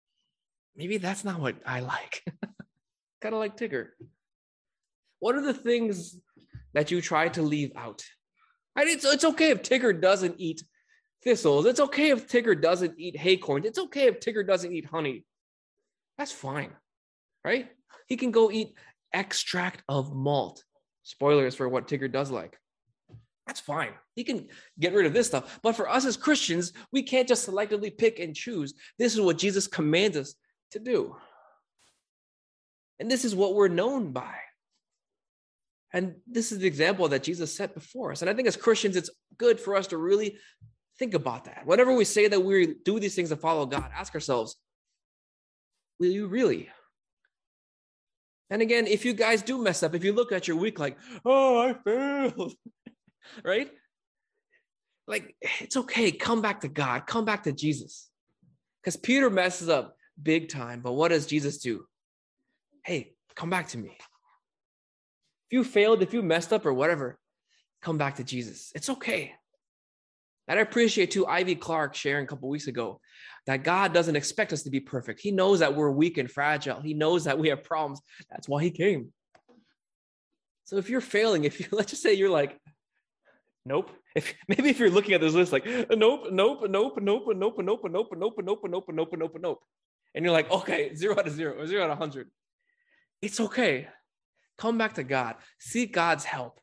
maybe that's not what I like. Kind of like Tigger. What are the things that you try to leave out? Right? It's, it's okay if Tigger doesn't eat thistles. It's okay if Tigger doesn't eat acorns. It's okay if Tigger doesn't eat honey. That's fine, right? He can go eat extract of malt. Spoilers for what Tigger does like. That's fine. He can get rid of this stuff. But for us as Christians, we can't just selectively pick and choose. This is what Jesus commands us to do. And this is what we're known by. And this is the example that Jesus set before us. And I think as Christians, it's good for us to really think about that. Whenever we say that we do these things to follow God, ask ourselves, will you really? And again, if you guys do mess up, if you look at your week like, oh, I failed, right? Like, it's okay. Come back to God. Come back to Jesus. Because Peter messes up big time. But what does Jesus do? Hey, come back to me. If you failed, if you messed up or whatever, come back to Jesus. It's okay. And I appreciate too Ivy Clark sharing a couple weeks ago that God doesn't expect us to be perfect. He knows that we're weak and fragile. He knows that we have problems. That's why he came. So if you're failing, if you, let's just say you're like, nope. If maybe if you're looking at this list like, nope, nope, nope, nope, nope, nope, nope, nope, nope, nope, nope, nope, nope, and you're like, okay, zero out of zero or zero out of a hundred. It's okay. Come back to God. Seek God's help.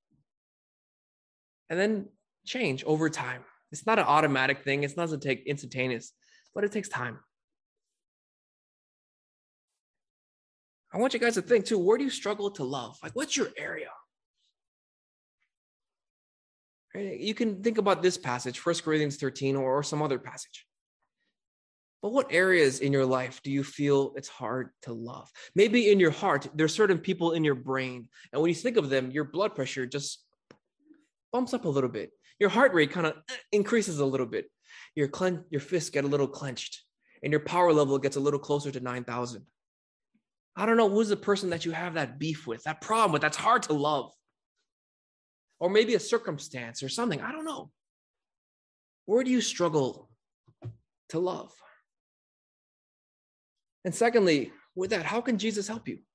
And then change over time. It's not an automatic thing. It doesn't take instantaneous, but it takes time. I want you guys to think too, where do you struggle to love? Like, what's your area? Right? You can think about this passage, First Corinthians thirteen, or, or some other passage. But what areas in your life do you feel it's hard to love? Maybe in your heart, there's certain people in your brain, and when you think of them, your blood pressure just bumps up a little bit. Your heart rate kind of increases a little bit. Your clen- your fists get a little clenched, and your power level gets a little closer to nine thousand. I don't know, who's the person that you have that beef with, that problem with, that's hard to love? Or maybe a circumstance or something. I don't know. Where do you struggle to love? And secondly, with that, how can Jesus help you?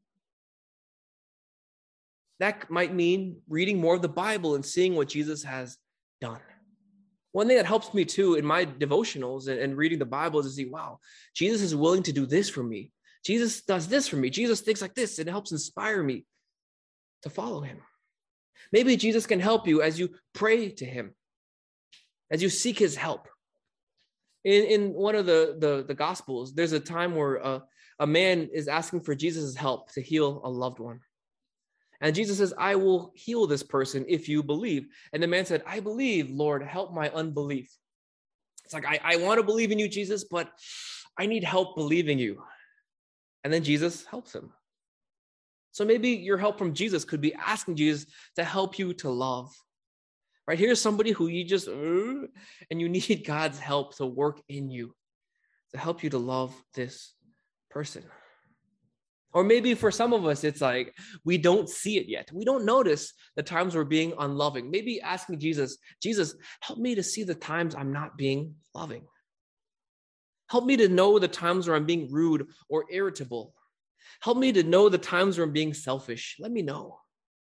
That might mean reading more of the Bible and seeing what Jesus has done. One thing that helps me too in my devotionals and, and reading the Bible is to see, wow, Jesus is willing to do this for me. Jesus does this for me. Jesus thinks like this, and it helps inspire me to follow him. Maybe Jesus can help you as you pray to him, as you seek his help. In, in one of the, the, the Gospels, there's a time where a, a man is asking for Jesus' help to heal a loved one. And Jesus says, I will heal this person if you believe. And the man said, I believe, Lord, help my unbelief. It's like, I, I want to believe in you, Jesus, but I need help believing you. And then Jesus helps him. So maybe your help from Jesus could be asking Jesus to help you to love. Right? Here's somebody who you just, uh, and you need God's help to work in you, to help you to love this person. Or maybe for some of us, it's like, we don't see it yet. We don't notice the times we're being unloving. Maybe asking Jesus, Jesus, help me to see the times I'm not being loving. Help me to know the times where I'm being rude or irritable. Help me to know the times where I'm being selfish. Let me know.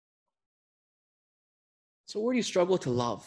So where do you struggle to love?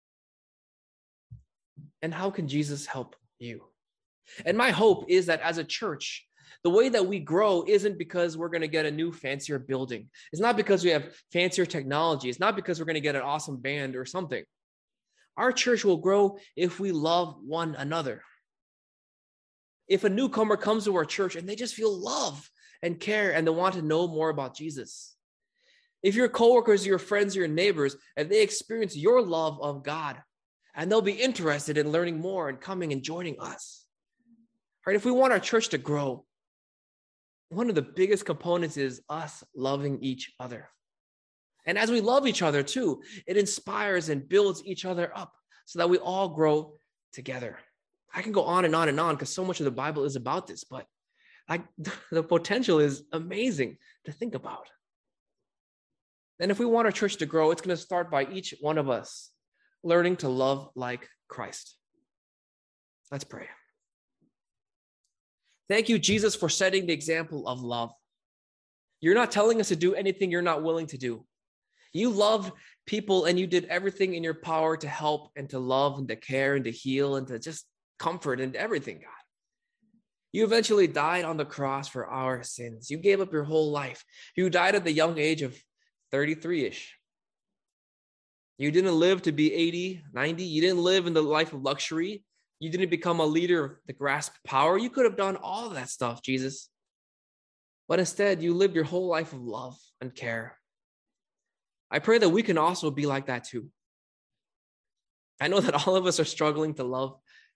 And how can Jesus help you? And my hope is that as a church, the way that we grow isn't because we're going to get a new fancier building. It's not because we have fancier technology. It's not because we're going to get an awesome band or something. Our church will grow if we love one another. If a newcomer comes to our church and they just feel love and care and they want to know more about Jesus. If your coworkers, your friends, your neighbors, and they experience your love of God, and they'll be interested in learning more and coming and joining us. Right? If we want our church to grow, one of the biggest components is us loving each other. And as we love each other too, it inspires and builds each other up so that we all grow together. I can go on and on and on because so much of the Bible is about this, but I, the potential is amazing to think about. And if we want our church to grow, it's going to start by each one of us learning to love like Christ. Let's pray. Thank you, Jesus, for setting the example of love. You're not telling us to do anything you're not willing to do. You loved people and you did everything in your power to help and to love and to care and to heal and to just comfort and everything, God. You eventually died on the cross for our sins. You gave up your whole life. You died at the young age of thirty-three-ish. You didn't live to be eighty, ninety. You didn't live in the life of luxury. You didn't become a leader to grasp power. You could have done all of that stuff, Jesus. But instead, you lived your whole life of love and care. I pray that we can also be like that too. I know that all of us are struggling to love.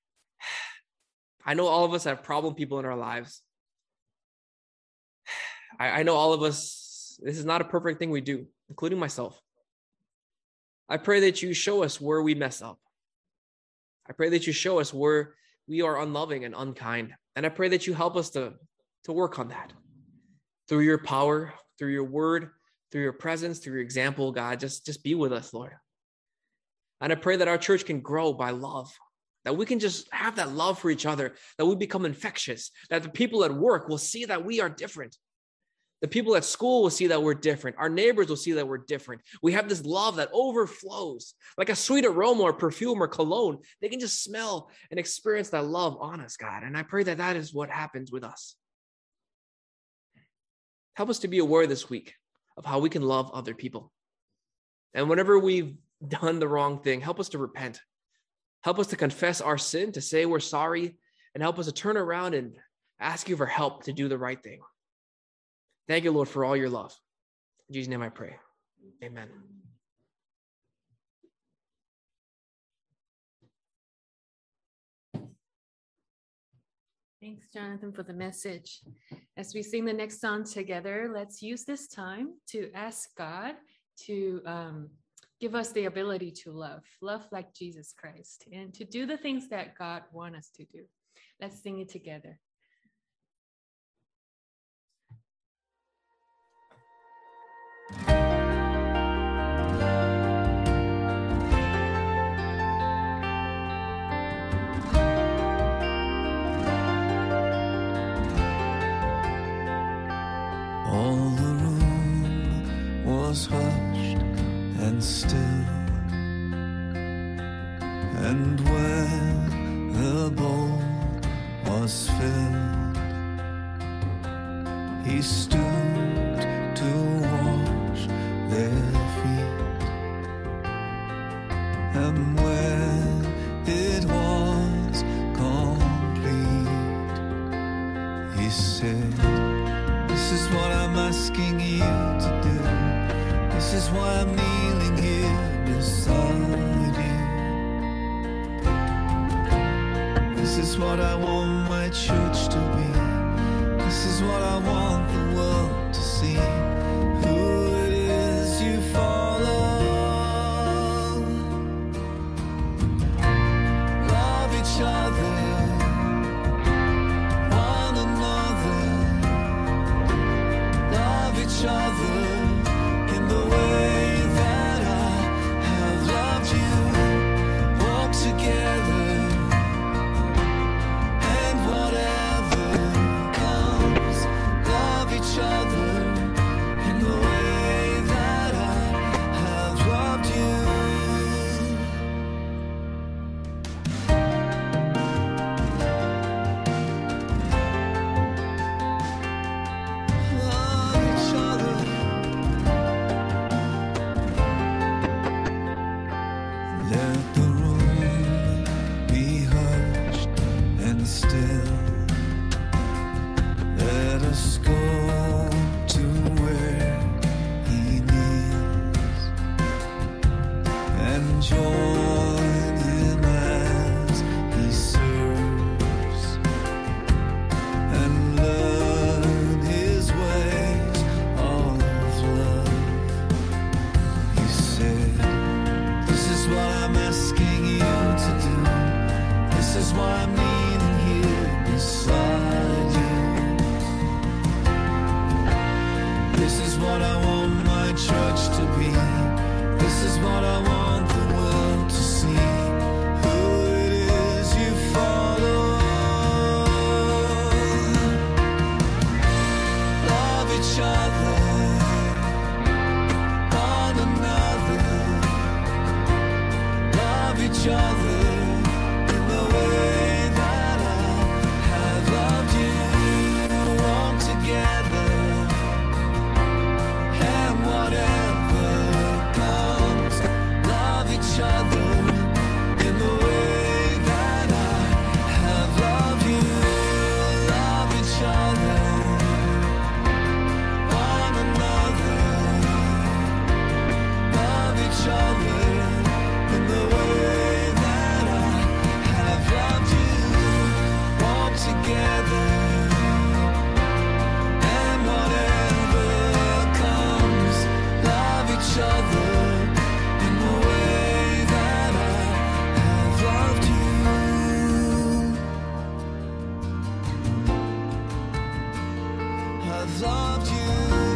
I know all of us have problem people in our lives. I, I know all of us, this is not a perfect thing we do, including myself. I pray that you show us where we mess up. I pray that you show us where we are unloving and unkind. And I pray that you help us to, to work on that. Through your power, through your word, through your presence, through your example, God, just, just be with us, Lord. And I pray that our church can grow by love, that we can just have that love for each other, that we become infectious, that the people at work will see that we are different. The people at school will see that we're different. Our neighbors will see that we're different. We have this love that overflows like a sweet aroma or perfume or cologne. They can just smell and experience that love on us, God. And I pray that that is what happens with us. Help us to be aware this week of how we can love other people. And whenever we've done the wrong thing, help us to repent. Help us to confess our sin, to say we're sorry, and help us to turn around and ask you for help to do the right thing. Thank you, Lord, for all your love. In Jesus' name I pray. Amen. Thanks, Jonathan, for the message. As we sing the next song together, let's use this time to ask God to um, give us the ability to love, love like Jesus Christ, and to do the things that God wants us to do. Let's sing it together. All the room was hushed and still, and when the bowl was filled, he stooped to wash their feet. And when it was complete, he said, "This is what I'm asking you to do. This is why I'm kneeling here beside you. This is what I want my church to be. This is what I want the world to see. Who it is you follow. Love each other. Each other in the way that I have loved you. Walk together, and whatever comes, love each other in the way that I have loved you. Follow I've loved you.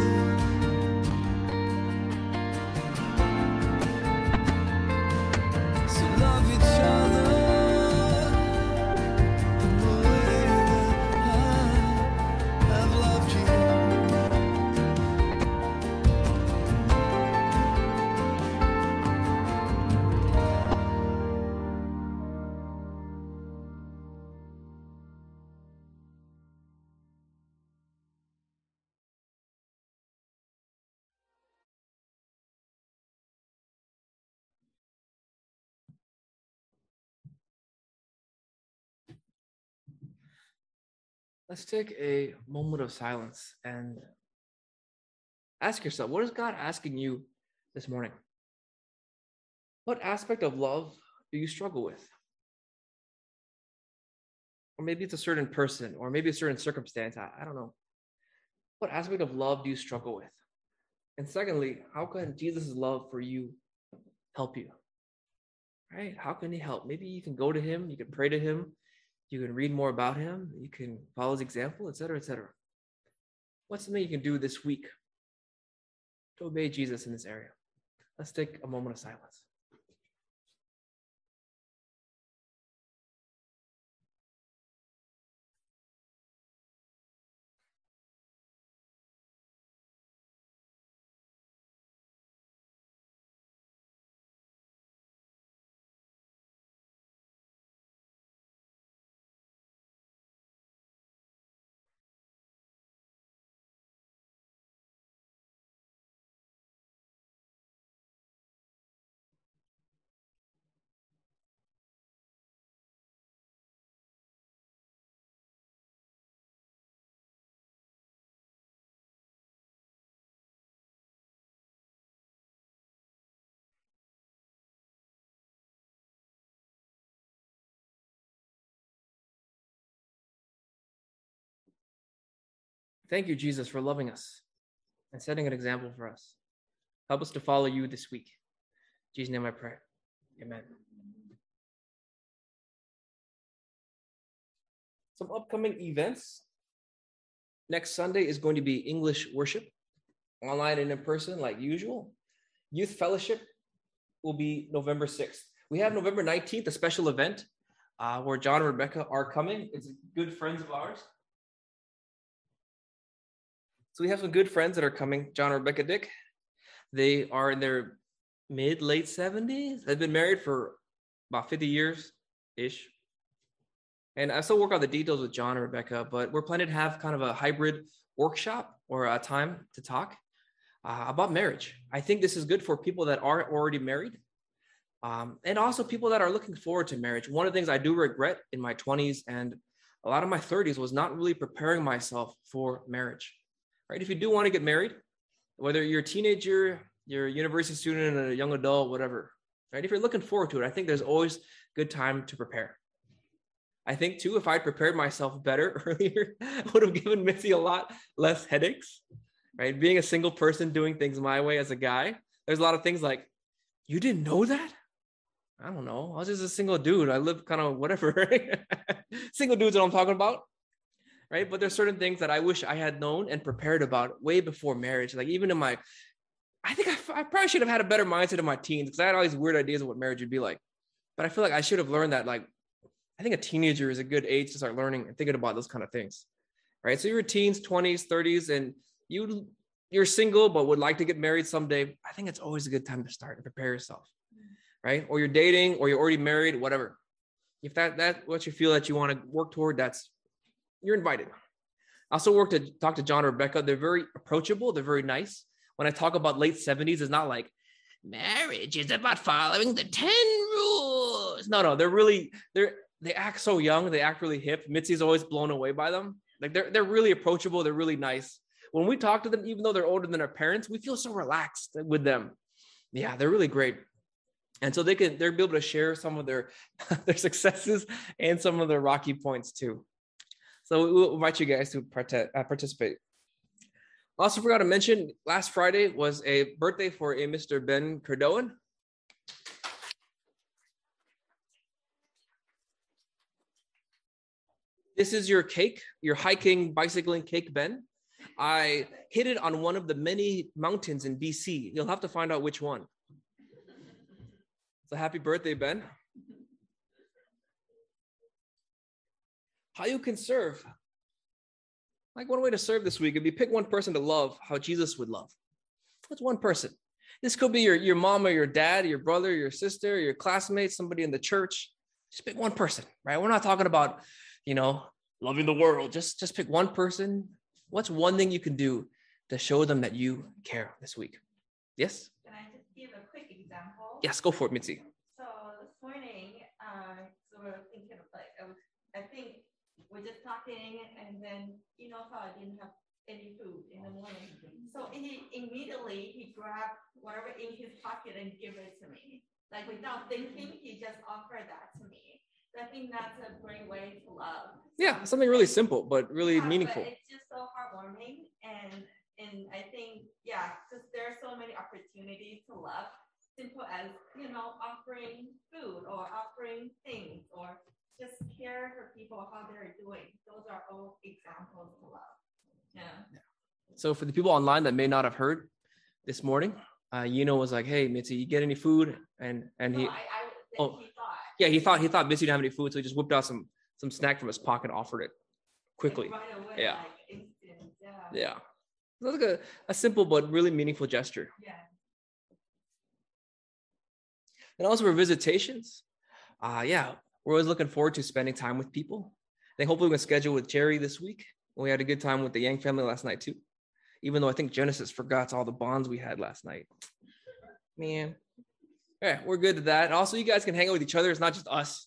So love each other the way that I've loved you. Let's take a moment of silence and ask yourself, what is God asking you this morning? What aspect of love do you struggle with? Or maybe it's a certain person, or maybe a certain circumstance. I, I don't know. What aspect of love do you struggle with? And secondly, how can Jesus' love for you help you? Right? How can he help? Maybe you can go to him, you can pray to him, you can read more about him, you can follow his example, et cetera, et cetera. What's something you can do this week to obey Jesus in this area? Let's take a moment of silence. Thank you, Jesus, for loving us and setting an example for us. Help us to follow you this week. In Jesus' name I pray. Amen. Some upcoming events. Next Sunday is going to be English worship, online and in person like usual. Youth fellowship will be November sixth. We have November nineteenth, a special event uh, where John and Rebecca are coming. It's good friends of ours. So we have some good friends that are coming, John and Rebecca Dick. They are in their mid, late seventies. They've been married for about fifty years-ish. And I still work out the details with John and Rebecca, but we're planning to have kind of a hybrid workshop or a time to talk uh, about marriage. I think this is good for people that are already married um, and also people that are looking forward to marriage. One of the things I do regret in my twenties and a lot of my thirties was not really preparing myself for marriage. Right? If you do want to get married, whether you're a teenager, you're a university student, a young adult, whatever, right? If you're looking forward to it, I think there's always good time to prepare. I think too, if I prepared myself better earlier, I would have given Mitzi a lot less headaches, right? Being a single person doing things my way as a guy, there's a lot of things like, you didn't know that? I don't know. I was just a single dude. I live kind of whatever, right? Single dudes that I'm talking about. Right. But there's certain things that I wish I had known and prepared about way before marriage. Like even in my, I think I, I probably should have had a better mindset in my teens because I had all these weird ideas of what marriage would be like. But I feel like I should have learned that, like, I think a teenager is a good age to start learning and thinking about those kind of things. Right. So you're teens, twenties, thirties, and you, you're single, but would like to get married someday. I think it's always a good time to start and prepare yourself. Right. Or you're dating or you're already married, whatever. If that, that's what you feel that you want to work toward, that's, you're invited. I also work to talk to John and Rebecca. They're very approachable. They're very nice. When I talk about late seventies, it's not like marriage is about following the ten rules. No, no, they're really, they're, they act so young. They act really hip. Mitzi's always blown away by them. Like they're, they're really approachable. They're really nice. When we talk to them, even though they're older than our parents, we feel so relaxed with them. Yeah, they're really great. And so they can, they'll be able to share some of their, their successes and some of their rocky points too. So we'll invite you guys to part- uh, participate. Also forgot to mention, last Friday was a birthday for a Mister Ben Cardoan. This is your cake, your hiking, bicycling cake, Ben. I hid it on one of the many mountains in B C. You'll have to find out which one. So happy birthday, Ben. How you can serve. Like one way to serve this week would be pick one person to love how Jesus would love. What's one person? This could be your, your mom or your dad, your brother, your sister, your classmate, somebody in the church. Just pick one person, right? We're not talking about, you know, loving the world. Just, just pick one person. What's one thing you can do to show them that you care this week? Yes? Can I just give a quick example? Yes, go for it, Mitzi. So this morning, uh, so we're thinking of like, I, was, I think we're just talking, and then, you know, how I didn't have any food in the morning. So he immediately, he grabbed whatever in his pocket and give it to me. Like without thinking, he just offered that to me. So I think that's a great way to love. Yeah, something really simple, but really Yeah, meaningful. But it's just so heartwarming. And, and I think, yeah, because there are so many opportunities to love. Simple as, you know, offering food or offering things or just care for people, how they're doing. Those are all examples to love. Yeah. So for the people online that may not have heard this morning, uh, Yino was like, "Hey, Mitzi, you get any food?" And and he, No, I, I, oh, he thought. yeah, he thought he thought Mitzi didn't have any food, so he just whipped out some some snack from his pocket, and offered it quickly. Like right away, Yeah. like instant. Yeah. Yeah, it was like a, a simple but really meaningful gesture. Yeah. And also for visitations, uh, yeah, we're always looking forward to spending time with people. I think hopefully we can schedule with Jerry this week. We had a good time with the Yang family last night too, even though I think Genesis forgot all the bonds we had last night. Man, yeah, we're good at that. And also, you guys can hang out with each other. It's not just us.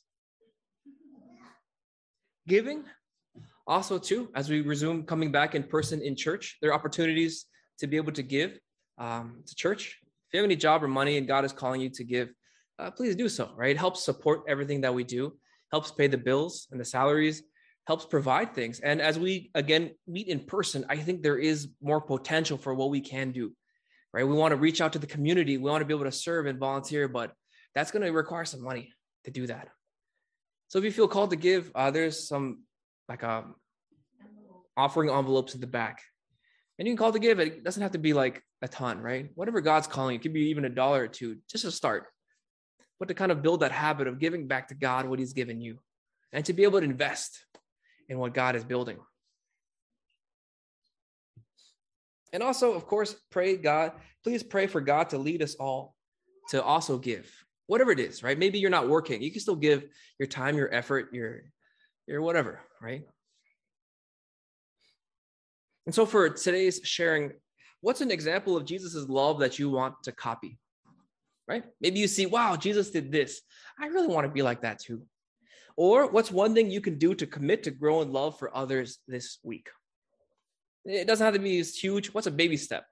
Giving, also too, as we resume coming back in person in church, there are opportunities to be able to give um, to church. If you have any job or money and God is calling you to give, uh, please do so, right? It helps support everything that we do, helps pay the bills and the salaries, helps provide things. And as we, again, meet in person, I think there is more potential for what we can do, right? We want to reach out to the community. We want to be able to serve and volunteer, but that's going to require some money to do that. So if you feel called to give, uh, there's some like um, offering envelopes at the back. And you can call to give. It doesn't have to be like a ton, right? Whatever God's calling, it could be even a dollar or two, just to start. But to kind of build that habit of giving back to God what he's given you and to be able to invest in what God is building. And also, of course, pray God, please pray for God to lead us all to also give, whatever it is, right? Maybe you're not working. You can still give your time, your effort, your, your whatever, right? And so for today's sharing, what's an example of Jesus's love that you want to copy, right? Maybe you see, wow, Jesus did this. I really want to be like that too. Or what's one thing you can do to commit to grow in love for others this week? It doesn't have to be huge. What's a baby step?